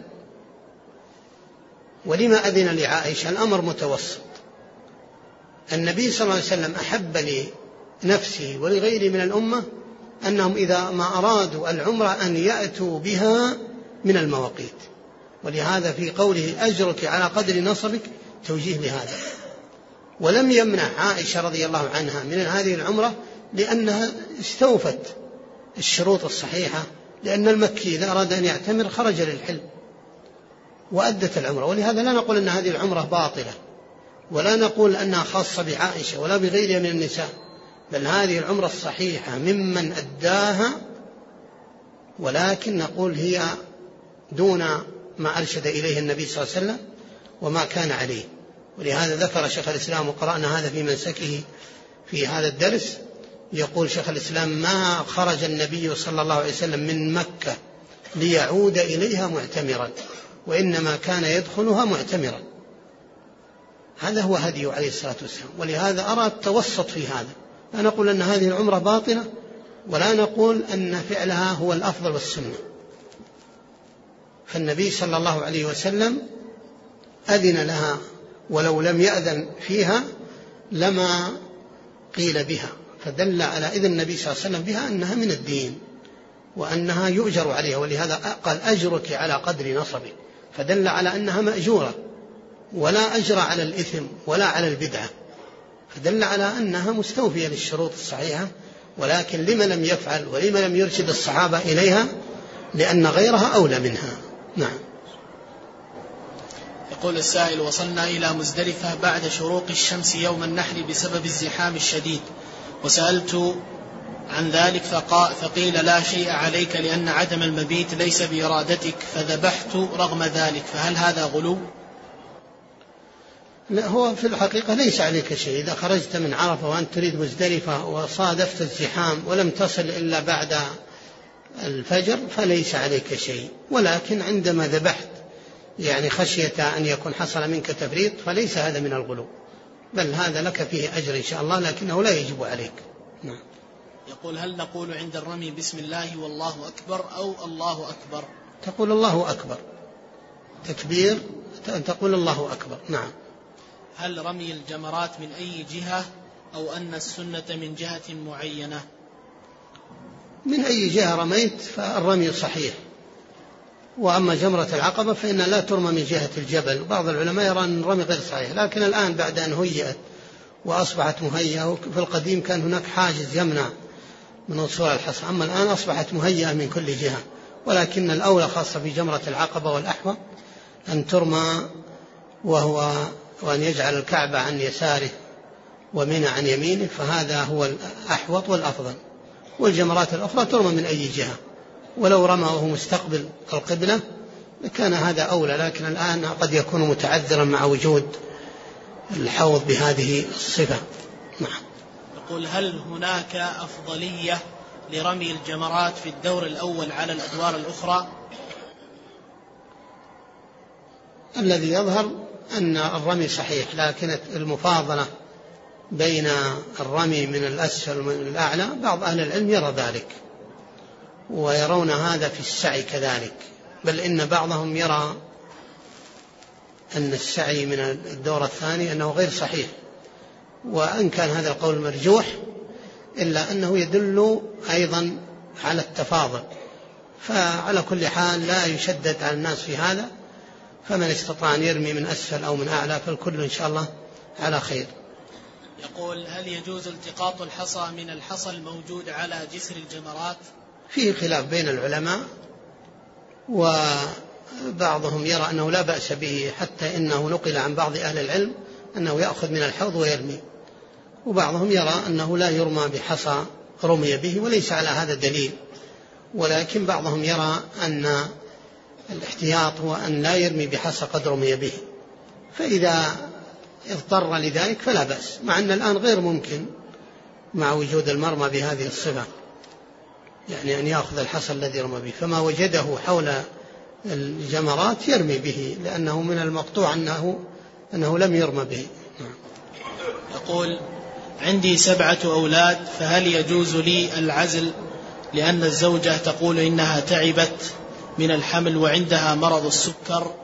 ولما أذن لعائشة؟ الأمر متوسط. النبي صلى الله عليه وسلم أحب لنفسه ولغيره من الأمة أنهم إذا ما أرادوا العمرة أن يأتوا بها من المواقيت، ولهذا في قوله أجرك على قدر نصبك توجيه لهذا. ولم يمنع عائشة رضي الله عنها من هذه العمرة لأنها استوفت الشروط الصحيحة، لأن المكي إذا أراد أن يعتمر خرج للحل وأدت العمرة، ولهذا لا نقول أن هذه العمرة باطلة، ولا نقول أنها خاصة بعائشة ولا بغيرها من النساء، بل هذه العمرة الصحيحة ممن أداها، ولكن نقول هي دون ما أرشد إليه النبي صلى الله عليه وسلم وما كان عليه. ولهذا ذكر شيخ الإسلام، وقرأنا هذا في منسكه في هذا الدرس، يقول شيخ الإسلام: ما خرج النبي صلى الله عليه وسلم من مكة ليعود إليها معتمرا، وإنما كان يدخلها معتمرا. هذا هو هديه عليه الصلاة والسلام، ولهذا أرى التوسط في هذا، لا نقول أن هذه العمرة باطلة، ولا نقول أن فعلها هو الأفضل والسنة. فالنبي صلى الله عليه وسلم أذن لها، ولو لم يأذن فيها لما قيل بها، فدل على إذن النبي صلى الله عليه وسلم بها أنها من الدين وأنها يؤجر عليها، ولهذا قال أجرك على قدر نصبك، فدل على أنها مأجورة ولا أجر على الإثم ولا على البدعة، فدل على أنها مستوفية للشروط الصحيحة. ولكن لما لم يفعل ولما لم يرشد الصحابة إليها؟ لأن غيرها أولى منها. نعم. يقول السائل: وصلنا إلى مزدلفة بعد شروق الشمس يوم النحر بسبب الزحام الشديد، وسألت عن ذلك فقيل لا شيء عليك لأن عدم المبيت ليس بإرادتك، فذبحت رغم ذلك، فهل هذا غلو؟ لا، هو في الحقيقة ليس عليك شيء. إذا خرجت من عرفة وأنت تريد مزدلفة وصادفت الزحام ولم تصل إلا بعد الفجر فليس عليك شيء، ولكن عندما ذبحت يعني خشية أن يكون حصل منك تفريط فليس هذا من الغلو، بل هذا لك فيه أجر إن شاء الله، لكنه لا يجب عليك. نعم. يقول: هل نقول عند الرمي بسم الله والله أكبر أو الله أكبر؟ تقول الله أكبر، تكبير تقول الله أكبر. نعم. هل رمي الجمرات من أي جهة أو أن السنة من جهة معينة؟ من أي جهة رميت فالرمي صحيح. وأما جمرة العقبة فإن لا ترمى من جهة الجبل. بعض العلماء يرى أن الرمي غير صحيح، لكن الآن بعد أن هيئت وأصبحت مهيئة، في القديم كان هناك حاجز يمنع من وصول الحصى، أما الآن أصبحت مهيئة من كل جهة. ولكن الأولى خاصة بجمرة العقبة والأحوط أن ترمى وهو وأن يجعل الكعبة عن يساره ومنى عن يمينه، فهذا هو الأحوط والأفضل. والجمرات الأخرى ترمى من أي جهة، ولو رمى وهو مستقبل القبلة كان هذا أولى، لكن الآن قد يكون متعذرا مع وجود الحوض بهذه الصفة. نعم. يقول هل هناك أفضلية لرمي الجمرات في الدور الأول على الأدوار الأخرى؟ الذي يظهر أن الرمي صحيح، لكن المفاضلة بين الرمي من الأسفل ومن الأعلى بعض أهل العلم يرى ذلك، ويرون هذا في السعي كذلك، بل إن بعضهم يرى أن السعي من الدور الثاني أنه غير صحيح. وأن كان هذا القول مرجوح إلا أنه يدل أيضا على التفاضل، فعلى كل حال لا يشدد على الناس في هذا، فمن استطاع أن يرمي من أسفل أو من أعلى فالكل إن شاء الله على خير. يقول هل يجوز التقاط الحصى من الحصى الموجود على جسر الجمرات؟ فيه خلاف بين العلماء، وبعضهم يرى أنه لا بأس به، حتى إنه نقل عن بعض أهل العلم أنه يأخذ من الحوض ويرمي، وبعضهم يرى أنه لا يرمى بحصى رمي به وليس على هذا دليل، ولكن بعضهم يرى أن الاحتياط هو أن لا يرمي بحصى قد رمي به، فإذا اضطر لذلك فلا بأس، مع أن الآن غير ممكن مع وجود المرمى بهذه الصفة، يعني أن يأخذ الحصى الذي رمى به، فما وجده حول الجمرات يرمي به، لأنه من المقطوع أنه, أنه لم يرمى به. يقول عندي سبعة أولاد، فهل يجوز لي العزل لأن الزوجة تقول إنها تعبت من الحمل وعندها مرض السكر؟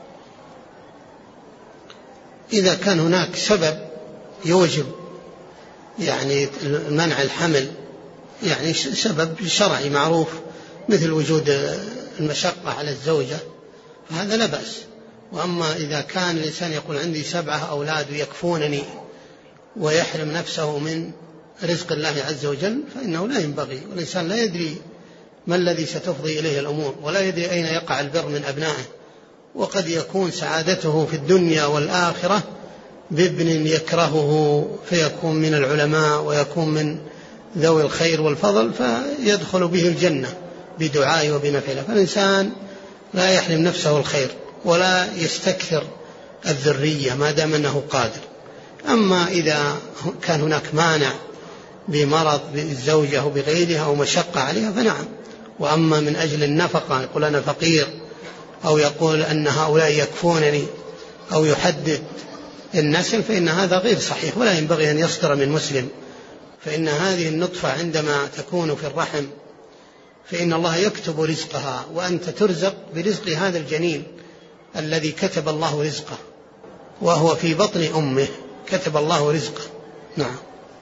إذا كان هناك سبب يوجب يعني منع الحمل، يعني سبب شرعي معروف مثل وجود المشقة على الزوجة، فهذا لا بأس. وأما إذا كان الإنسان يقول عندي سبعة أولاد يكفونني ويحرم نفسه من رزق الله عز وجل فإنه لا ينبغي، والإنسان لا يدري ما الذي ستفضي إليه الأمور، ولا يدري أين يقع البر من أبنائه، وقد يكون سعادته في الدنيا والآخرة بابن يكرهه فيكون من العلماء ويكون من ذوي الخير والفضل فيدخل به الجنة بدعائه وبنفعله، فالإنسان لا يحرم نفسه الخير ولا يستكثر الذرية ما دام أنه قادر. أما إذا كان هناك مانع بمرض بالزوجة أو بغيرها أو مشقة عليها فنعم. وأما من أجل النفقة يقول أنا فقير، أو يقول أن هؤلاء يكفونني، أو يحدد النسل، فإن هذا غير صحيح ولا ينبغي أن يصدر من مسلم. فإن هذه النطفة عندما تكون في الرحم فإن الله يكتب رزقها، وأنت ترزق برزق هذا الجنين الذي كتب الله رزقه وهو في بطن أمه، كتب الله رزقه. نعم.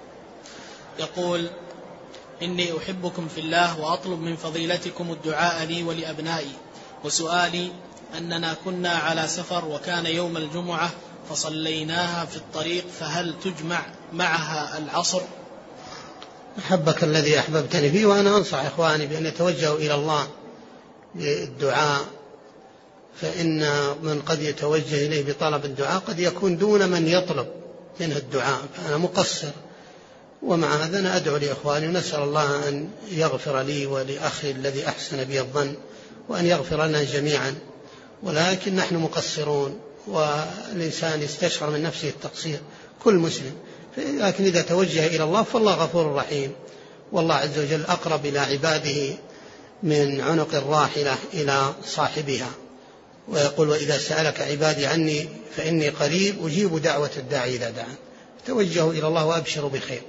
يقول إني أحبكم في الله وأطلب من فضيلتكم الدعاء لي ولأبنائي، وسؤالي أننا كنا على سفر وكان يوم الجمعة فصليناها في الطريق، فهل تجمع معها العصر؟ أحبك الذي أحببتني فيه، وأنا أنصح إخواني بأن يتوجهوا إلى الله بالدعاء، فإن من قد يتوجه إليه بطلب الدعاء قد يكون دون من يطلب منه الدعاء، فأنا مقصر. ومع هذا أنا أدعو لإخواني ونسأل الله أن يغفر لي ولأخي الذي أحسن بي الظن، وأن يغفر لنا جميعا، ولكن نحن مقصرون والإنسان يستشعر من نفسه التقصير كل مسلم، لكن إذا توجه إلى الله فالله غفور رحيم، والله عز وجل أقرب إلى عباده من عنق الراحلة إلى صاحبها، ويقول وإذا سألك عبادي عني فإني قريب أجيب دعوة الداعي إذا دعان. توجهوا إلى الله وأبشروا بخير.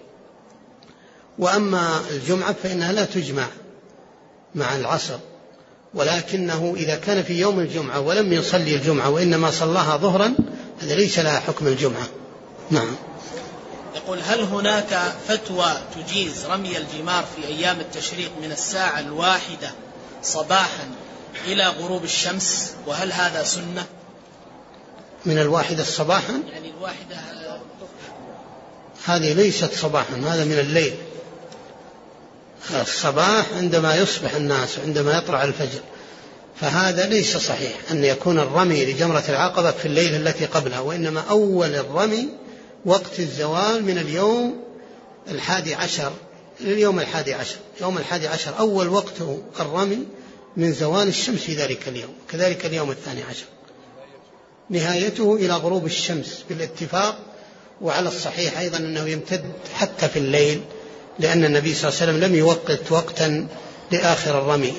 وأما الجمعة فإنها لا تجمع مع العصر، ولكنه إذا كان في يوم الجمعة ولم يصلي الجمعة وإنما صلاها ظهرا هذا ليس لها حكم الجمعة، نعم. يقول: هل هناك فتوى تجيز رمي الجمار في أيام التشريق من الساعة الواحدة صباحا إلى غروب الشمس، وهل هذا سنة؟ من الواحدة صباحا، يعني الواحدة هذه ليست صباحا، هذا من الليل. الصباح عندما يصبح الناس، عندما يطلع الفجر، فهذا ليس صحيح أن يكون الرمي لجمرة العقبة في الليل التي قبلها، وإنما أول الرمي وقت الزوال من اليوم الحادي عشر لليوم الحادي عشر. يوم الحادي عشر أول وقته الرمي من زوال الشمس في ذلك اليوم، كذلك اليوم الثاني عشر نهايته إلى غروب الشمس بالاتفاق. وعلى الصحيح أيضا أنه يمتد حتى في الليل، لأن النبي صلى الله عليه وسلم لم يوقت وقتا لآخر الرمي.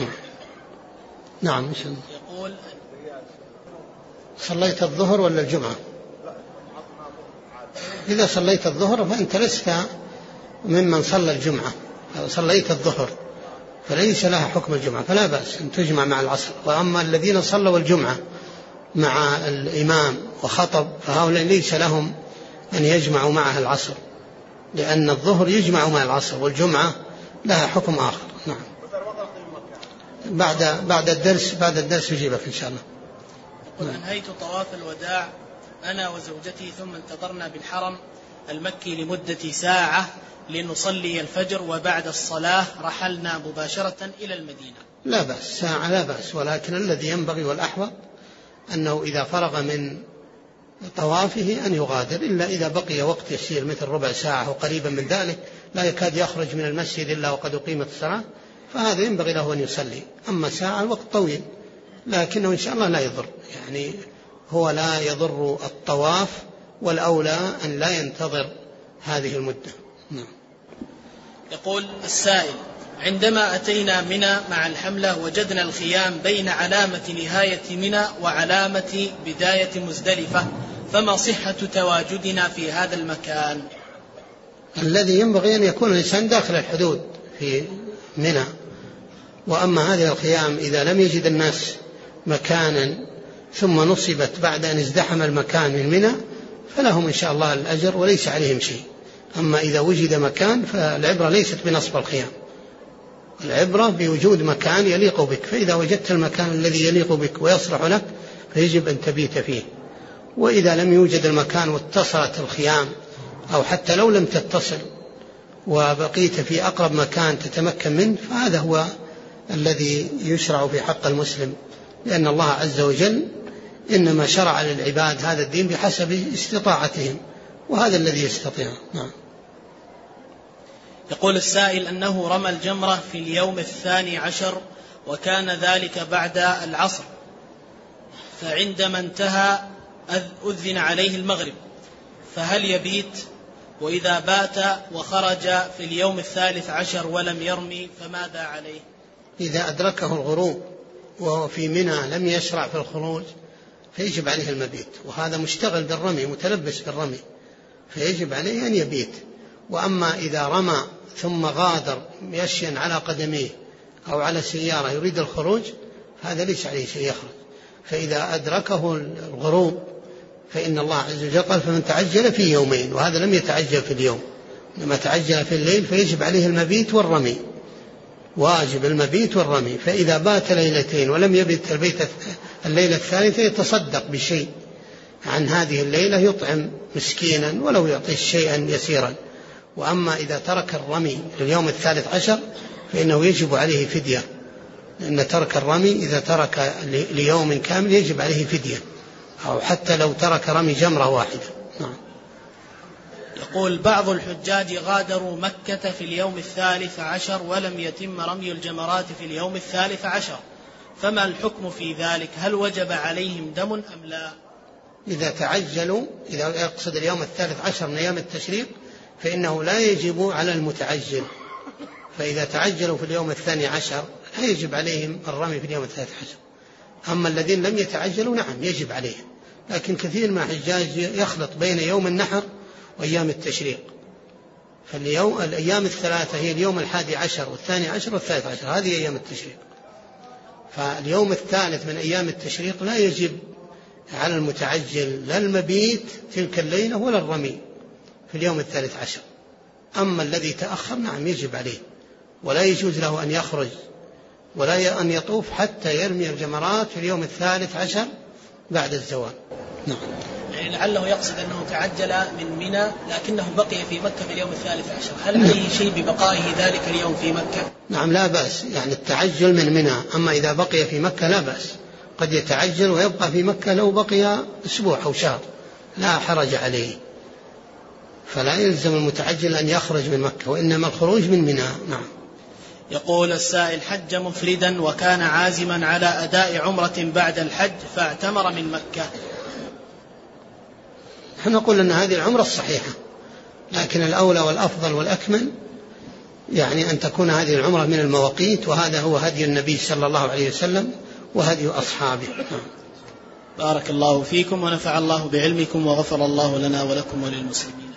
نعم. يقول: صليت الظهر ولا الجمعة؟ إذا صليت الظهر فأنت لست ممن صلى الجمعة. لو صليت الظهر فليس لها حكم الجمعة، فلا بأس أن تجمع مع العصر. وأما الذين صلوا الجمعة مع الإمام وخطب فهؤلاء ليس لهم أن يجمعوا معها العصر، لأن الظهر يجمع مع العصر والجمعة لها حكم آخر. نعم. بعد بعد الدرس بعد الدرس يجيبك إن شاء الله. يقول: أنهيت طواف الوداع أنا وزوجتي، ثم انتظرنا بالحرم المكي لمدة ساعة لنصلي الفجر، وبعد الصلاة رحلنا مباشرة إلى المدينة. لا بأس، ساعة لا بأس، ولكن الذي ينبغي والأحوط أنه إذا فرغ من طوافه أن يغادر، إلا إذا بقي وقت يسير مثل ربع ساعة أو قريبا من ذلك لا يكاد يخرج من المسجد إلا وقد أقيمت الصلاة، فهذا ينبغي له أن يصلي. أما ساعة الوقت طويل، لكنه إن شاء الله لا يضر، يعني هو لا يضر الطواف، والأولى أن لا ينتظر هذه المدة. نعم. يقول السائل: عندما أتينا منى مع الحملة وجدنا الخيام بين علامة نهاية منى وعلامة بداية مزدلفة، فما صحة تواجدنا في هذا المكان؟ الذي ينبغي أن يكون الإنسان داخل الحدود في منى. وأما هذه الخيام إذا لم يجد الناس مكانا ثم نصبت بعد أن ازدحم المكان من منى فلهم إن شاء الله الأجر وليس عليهم شيء. أما إذا وجد مكان فالعبرة ليست بنصب الخيام، العبرة بوجود مكان يليق بك، فإذا وجدت المكان الذي يليق بك ويصلح لك فيجب أن تبيت فيه. وإذا لم يوجد المكان واتصلت الخيام، أو حتى لو لم تتصل وبقيت في أقرب مكان تتمكن منه، فهذا هو الذي يشرع في حق المسلم، لأن الله عز وجل إنما شرع للعباد هذا الدين بحسب استطاعتهم، وهذا الذي يستطيع. نعم. يقول السائل أنه رمى الجمرة في اليوم الثاني عشر وكان ذلك بعد العصر، فعندما انتهى أذن عليه المغرب، فهل يبيت؟ وإذا بات وخرج في اليوم الثالث عشر ولم يرمي فماذا عليه؟ إذا أدركه الغروب وهو في منى لم يشرع في الخروج فيجب عليه المبيت، وهذا مشتغل بالرمي متلبس بالرمي فيجب عليه أن يبيت. وأما إذا رمى ثم غادر مشيا على قدميه أو على سيارة يريد الخروج هذا ليس عليه شيء يخرج. فإذا أدركه الغروب فإن الله عز وجل قال: فمن تعجل في يومين، وهذا لم يتعجل في اليوم، لما تعجل في الليل فيجب عليه المبيت والرمي، واجب المبيت والرمي. فإذا بات ليلتين ولم يبت البيت الليلة الثالثة يتصدق بشيء عن هذه الليلة، يطعم مسكينا ولو يعطيه شيئا يسيرا. وأما إذا ترك الرمي لليوم الثالث عشر فإنه يجب عليه فدية، لأن ترك الرمي إذا ترك ليوم كامل يجب عليه فدية، أو حتى لو ترك رمي جمرة واحدة. نعم. يقول: بعض الحجاج غادروا مكة في اليوم الثالث عشر ولم يتم رمي الجمرات في اليوم الثالث عشر، فما الحكم في ذلك؟ هل وجب عليهم دم أم لا؟ إذا تعجلوا، إذا يقصد اليوم الثالث عشر من أيام التشريق، فإنه لا يجب على المتعجل. فإذا تعجلوا في اليوم الثاني عشر لا يجب عليهم الرمي في اليوم الثالث عشر. أما الذين لم يتعجلوا نعم يجب عليهم، لكن كثير من الحجاج يخلط بين يوم النحر وأيام التشريق. فاليوم الأيام الثلاثة هي اليوم الحادي عشر والثاني عشر والثالث عشر، هذه أيام التشريق. فاليوم الثالث من أيام التشريق لا يجب على المتعجل لا المبيت تلك الليلة ولا الرمي في اليوم الثالث عشر. أما الذي تأخر نعم يجب عليه، ولا يجوز له أن يخرج ولا أن يطوف حتى يرمي الجمرات في اليوم الثالث عشر بعد الزوال. نعم. يعني لعله يقصد أنه تعجل من منى لكنه بقي في مكة في اليوم الثالث عشر، هل عليه شيء ببقائه ذلك اليوم في مكة؟ نعم لا بأس، يعني التعجل من منى، أما إذا بقي في مكة لا بأس، قد يتعجل ويبقى في مكة لو بقي أسبوع أو شهر لا حرج عليه، فلا يلزم المتعجل أن يخرج من مكة، وإنما الخروج من منى. نعم. يقول السائل: حج مفردا وكان عازما على أداء عمرة بعد الحج فاعتمر من مكة. نحن نقول أن هذه العمرة الصحيحة، لكن الأولى والأفضل والأكمل يعني أن تكون هذه العمرة من المواقيت، وهذا هو هدي النبي صلى الله عليه وسلم وهدي أصحابه. بارك الله فيكم ونفع الله بعلمكم وغفر الله لنا ولكم وللمسلمين.